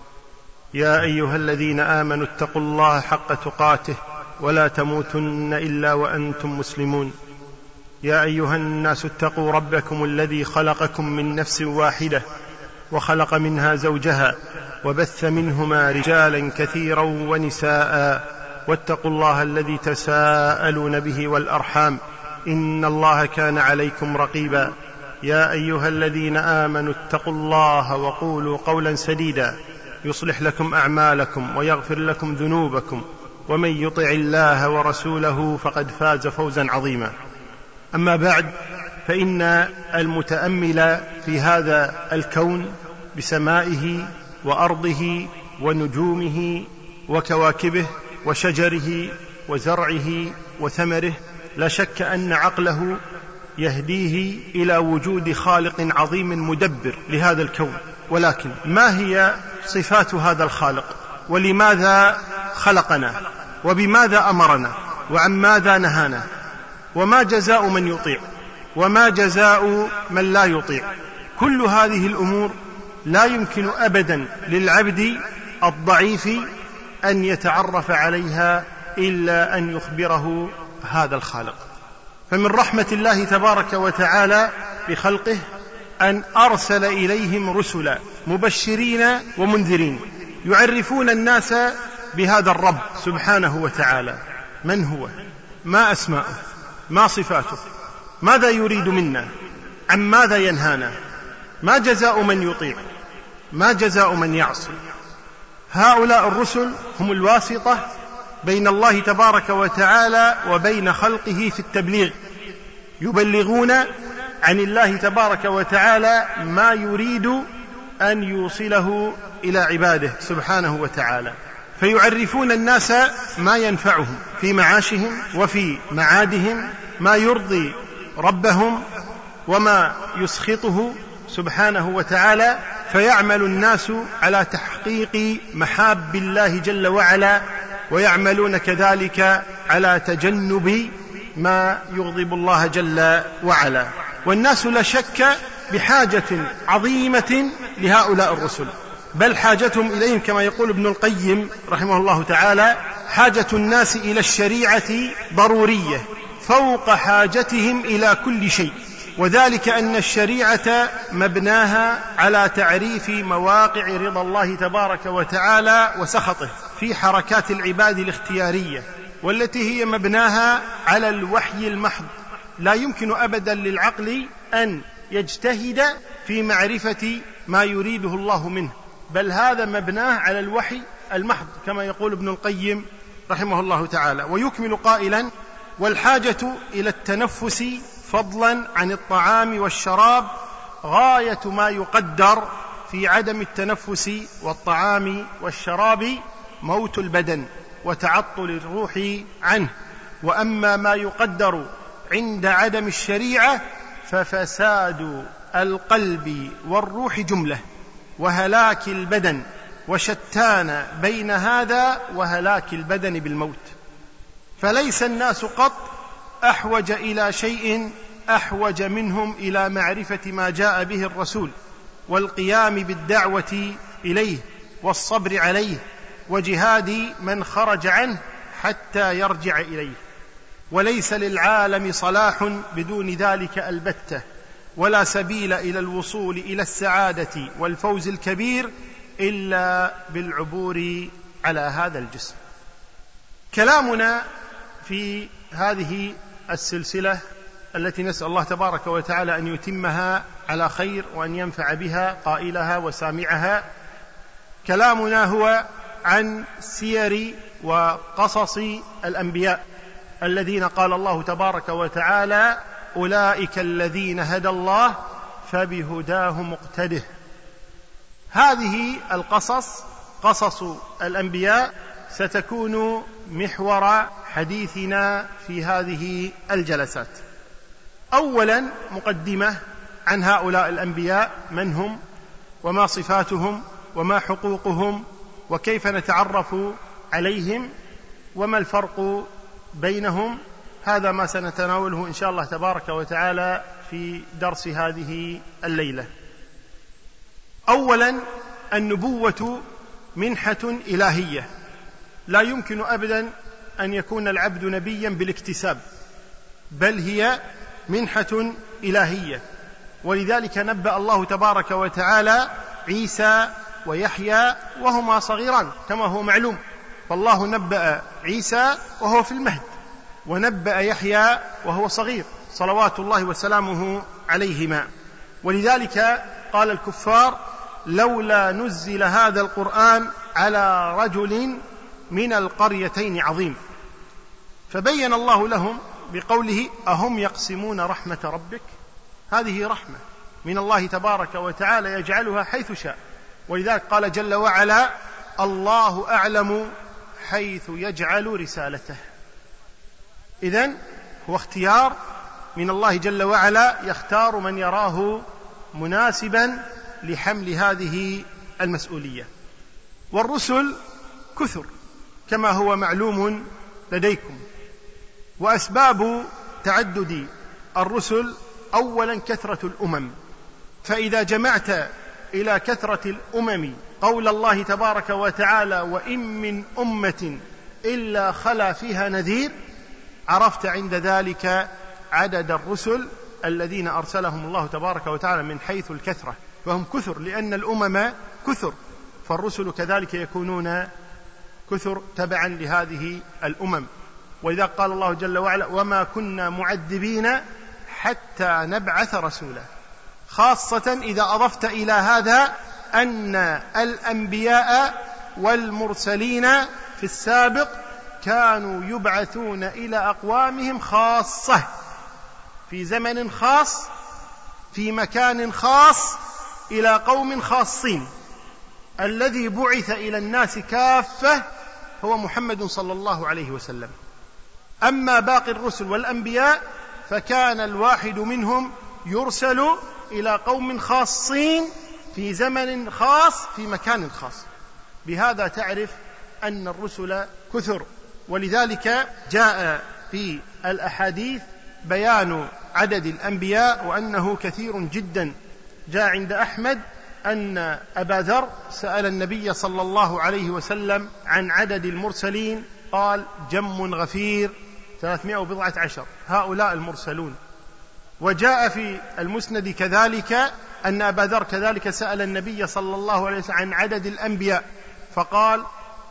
Speaker 5: يا أيها الذين آمنوا اتقوا الله حق تقاته ولا تموتن إلا وأنتم مسلمون. يا أيها الناس اتقوا ربكم الذي خلقكم من نفس واحدة وخلق منها زوجها وبث منهما رجالا كثيرا ونساء واتقوا الله الذي تساءلون به والأرحام إن الله كان عليكم رقيبا. يا أيها الذين آمنوا اتقوا الله وقولوا قولا سديدا يصلح لكم أعمالكم ويغفر لكم ذنوبكم ومن يطع الله ورسوله فقد فاز فوزا عظيما. أما بعد، فإن المتأمل في هذا الكون بسمائه وأرضه ونجومه وكواكبه وشجره وزرعه وثمره لا شك أن عقله يهديه إلى وجود خالق عظيم مدبر لهذا الكون. ولكن ما هي صفات هذا الخالق؟ ولماذا خلقنا؟ وبماذا أمرنا؟ وعن ماذا نهانا؟ وما جزاء من يطيع؟ وما جزاء من لا يطيع؟ كل هذه الأمور لا يمكن أبدا للعبد الضعيف أن يتعرف عليها إلا أن يخبره هذا الخالق. فمن رحمة الله تبارك وتعالى بخلقه أن أرسل إليهم رسلا مبشرين ومنذرين يعرفون الناس بهذا الرب سبحانه وتعالى. من هو؟ ما أسماؤه؟ ما صفاته؟ ماذا يريد منا؟ عن ماذا ينهانا؟ ما جزاء من يطيع؟ ما جزاء من يعصي؟ هؤلاء الرسل هم الواسطة بين الله تبارك وتعالى وبين خلقه في التبليغ، يبلغون عن الله تبارك وتعالى ما يريد أن يوصله إلى عباده سبحانه وتعالى، فيعرفون الناس ما ينفعهم في معاشهم وفي معادهم، ما يرضي ربهم وما يسخطه سبحانه وتعالى، فيعمل الناس على تحقيق محاب الله جل وعلا ويعملون كذلك على تجنب ما يغضب الله جل وعلا. والناس لا شك بحاجة عظيمة لهؤلاء الرسل، بل حاجتهم إليهم كما يقول ابن القيم رحمه الله تعالى: حاجة الناس إلى الشريعة ضرورية فوق حاجتهم إلى كل شيء، وذلك أن الشريعة مبناها على تعريف مواقع رضا الله تبارك وتعالى وسخطه في حركات العباد الاختيارية، والتي هي مبناها على الوحي المحض. لا يمكن أبدا للعقل أن يجتهد في معرفة ما يريده الله منه، بل هذا مبناه على الوحي المحض كما يقول ابن القيم رحمه الله تعالى. ويكمل قائلا: والحاجة إلى التنفس فضلا عن الطعام والشراب غاية ما يقدر في عدم التنفس والطعام والشراب موت البدن وتعطل الروح عنه، وأما ما يقدر عند عدم الشريعة ففساد القلب والروح جملة وهلاك البدن، وشتان بين هذا وهلاك البدن بالموت. فليس الناس قط أحوج إلى شيء أحوج منهم إلى معرفة ما جاء به الرسول والقيام بالدعوة إليه والصبر عليه وجهاد من خرج عنه حتى يرجع إليه. وليس للعالم صلاح بدون ذلك البتة، ولا سبيل إلى الوصول إلى السعادة والفوز الكبير إلا بالعبور على هذا الجسم. كلامنا في هذه السلسلة التي نسأل الله تبارك وتعالى أن يتمها على خير وأن ينفع بها قائلها وسامعها، كلامنا هو عن سير وقصص الأنبياء الذين قال الله تبارك وتعالى: أولئك الذين هدى الله فبهداه مقتده. هذه القصص، قصص الأنبياء، ستكون محور حديثنا في هذه الجلسات. أولا مقدمة عن هؤلاء الأنبياء: من هم وما صفاتهم وما حقوقهم وكيف نتعرف عليهم وما الفرق بينهم. هذا ما سنتناوله إن شاء الله تبارك وتعالى في درس هذه الليلة. أولا، النبوة منحة إلهية، لا يمكن أبدا أن يكون العبد نبيا بالاكتساب، بل هي منحة إلهية. ولذلك نبأ الله تبارك وتعالى عيسى ويحيى وهما صغيران كما هو معلوم، فالله نبأ عيسى وهو في المهد، ونبأ يحيى وهو صغير صلوات الله وسلامه عليهما. ولذلك قال الكفار: لولا نزل هذا القرآن على رجل من القريتين عظيم. فبين الله لهم بقوله: أهم يقسمون رحمة ربك؟ هذه رحمة من الله تبارك وتعالى يجعلها حيث شاء. ولذلك قال جل وعلا: الله أعلم حيث يجعل رسالته. إذن هو اختيار من الله جل وعلا، يختار من يراه مناسبا لحمل هذه المسؤولية. والرسل كثر كما هو معلوم لديكم، وأسباب تعدد الرسل: أولا كثرة الأمم، فإذا جمعت إلى كثرة الأمم قول الله تبارك وتعالى: وإن من أمة إلا خلا فيها نذير، عرفت عند ذلك عدد الرسل الذين أرسلهم الله تبارك وتعالى من حيث الكثرة، فهم كثر لأن الأمم كثر، فالرسل كذلك يكونون كثر تبعا لهذه الأمم. وإذا قال الله جل وعلا: وما كنا معذبين حتى نبعث رسولا، خاصة إذا أضفت إلى هذا أن الأنبياء والمرسلين في السابق كانوا يبعثون إلى أقوامهم خاصة، في زمن خاص، في مكان خاص، إلى قوم خاصين. الذي بعث إلى الناس كافة هو محمد صلى الله عليه وسلم. أما باقي الرسل والأنبياء فكان الواحد منهم يرسل إلى قوم خاصين في زمن خاص في مكان خاص. بهذا تعرف أن الرسل كثر، ولذلك جاء في الأحاديث بيان عدد الأنبياء وأنه كثير جدا. جاء عند أحمد أن أبا ذر سأل النبي صلى الله عليه وسلم عن عدد المرسلين، قال جم غفير 319، هؤلاء المرسلون. وجاء في المسند كذلك أن أبا ذر كذلك سأل النبي صلى الله عليه وسلم عن عدد الأنبياء فقال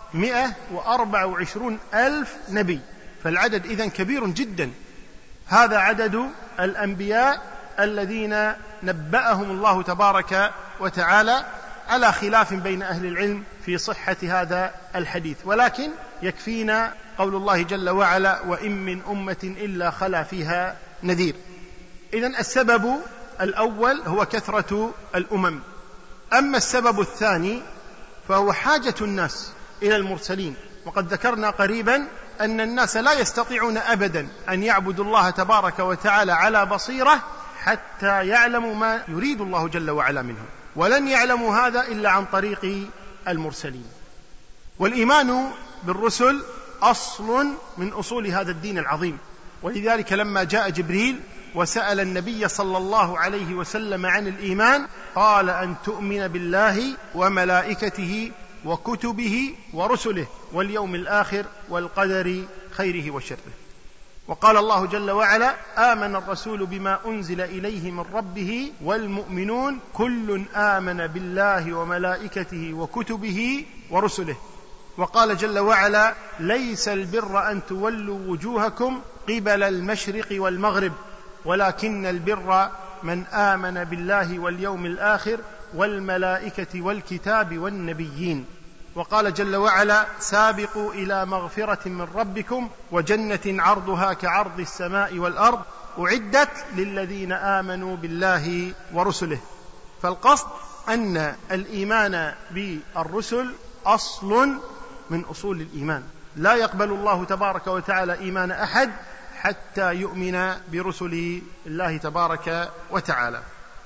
Speaker 5: 124,000 نبي، فالعدد إذن كبير جدا. هذا عدد الأنبياء الذين نبأهم الله تبارك وتعالى، على خلاف بين أهل العلم في صحة هذا الحديث، ولكن يكفينا قول الله جل وعلا: وإن من أمة إلا خلا فيها نذير. إذن السبب الأول هو كثرة الأمم. أما السبب الثاني فهو حاجة الناس إلى المرسلين، وقد ذكرنا قريبا أن الناس لا يستطيعون أبدا أن يعبدوا الله تبارك وتعالى على بصيرة حتى يعلموا ما يريد الله جل وعلا منهم، ولن يعلموا هذا إلا عن طريق المرسلين. والإيمان بالرسل أصل من أصول هذا الدين العظيم، ولذلك لما جاء جبريل وسأل النبي صلى الله عليه وسلم عن الإيمان قال: أن تؤمن بالله وملائكته وكتبه ورسله واليوم الآخر والقدر خيره وشره. وقال الله جل وعلا: آمن الرسول بما أنزل إليه من ربه والمؤمنون كل آمن بالله وملائكته وكتبه ورسله. وقال جل وعلا: ليس البر أن تولوا وجوهكم قبل المشرق والمغرب ولكن البر من آمن بالله واليوم الآخر والملائكة والكتاب والنبيين. وقال جل وعلا: سابقوا إلى مغفرة من ربكم وجنة عرضها كعرض السماء والأرض أعدت للذين آمنوا بالله ورسله. فالقصد أن الإيمان بالرسل أصل من أصول الإيمان، لا يقبل الله تبارك وتعالى إيمان أحد حتى يؤمن برسل الله تبارك وتعالى.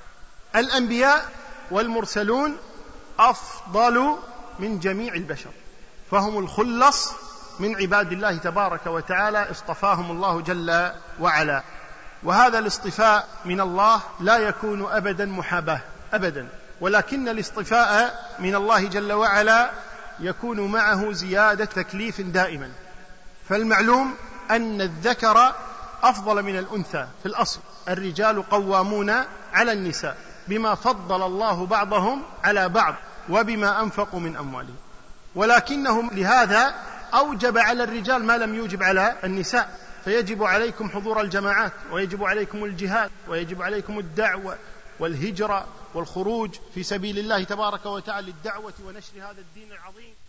Speaker 5: الأنبياء والمرسلون أفضل من جميع البشر، فهم الخلص من عباد الله تبارك وتعالى، اصطفاهم الله جل وعلا. وهذا الاصطفاء من الله لا يكون أبدا محاباة أبدا، ولكن الاصطفاء من الله جل وعلا يكون معه زيادة تكليف دائما. فالمعلوم أن الذكر أفضل من الأنثى في الأصل، الرجال قوامون على النساء بما فضل الله بعضهم على بعض وبما أنفقوا من أموالهم، ولكنهم لهذا أوجب على الرجال ما لم يوجب على النساء، فيجب عليكم حضور الجماعات، ويجب عليكم الجهاد، ويجب عليكم الدعوة والهجرة والخروج في سبيل الله تبارك وتعالى للدعوة ونشر هذا الدين العظيم.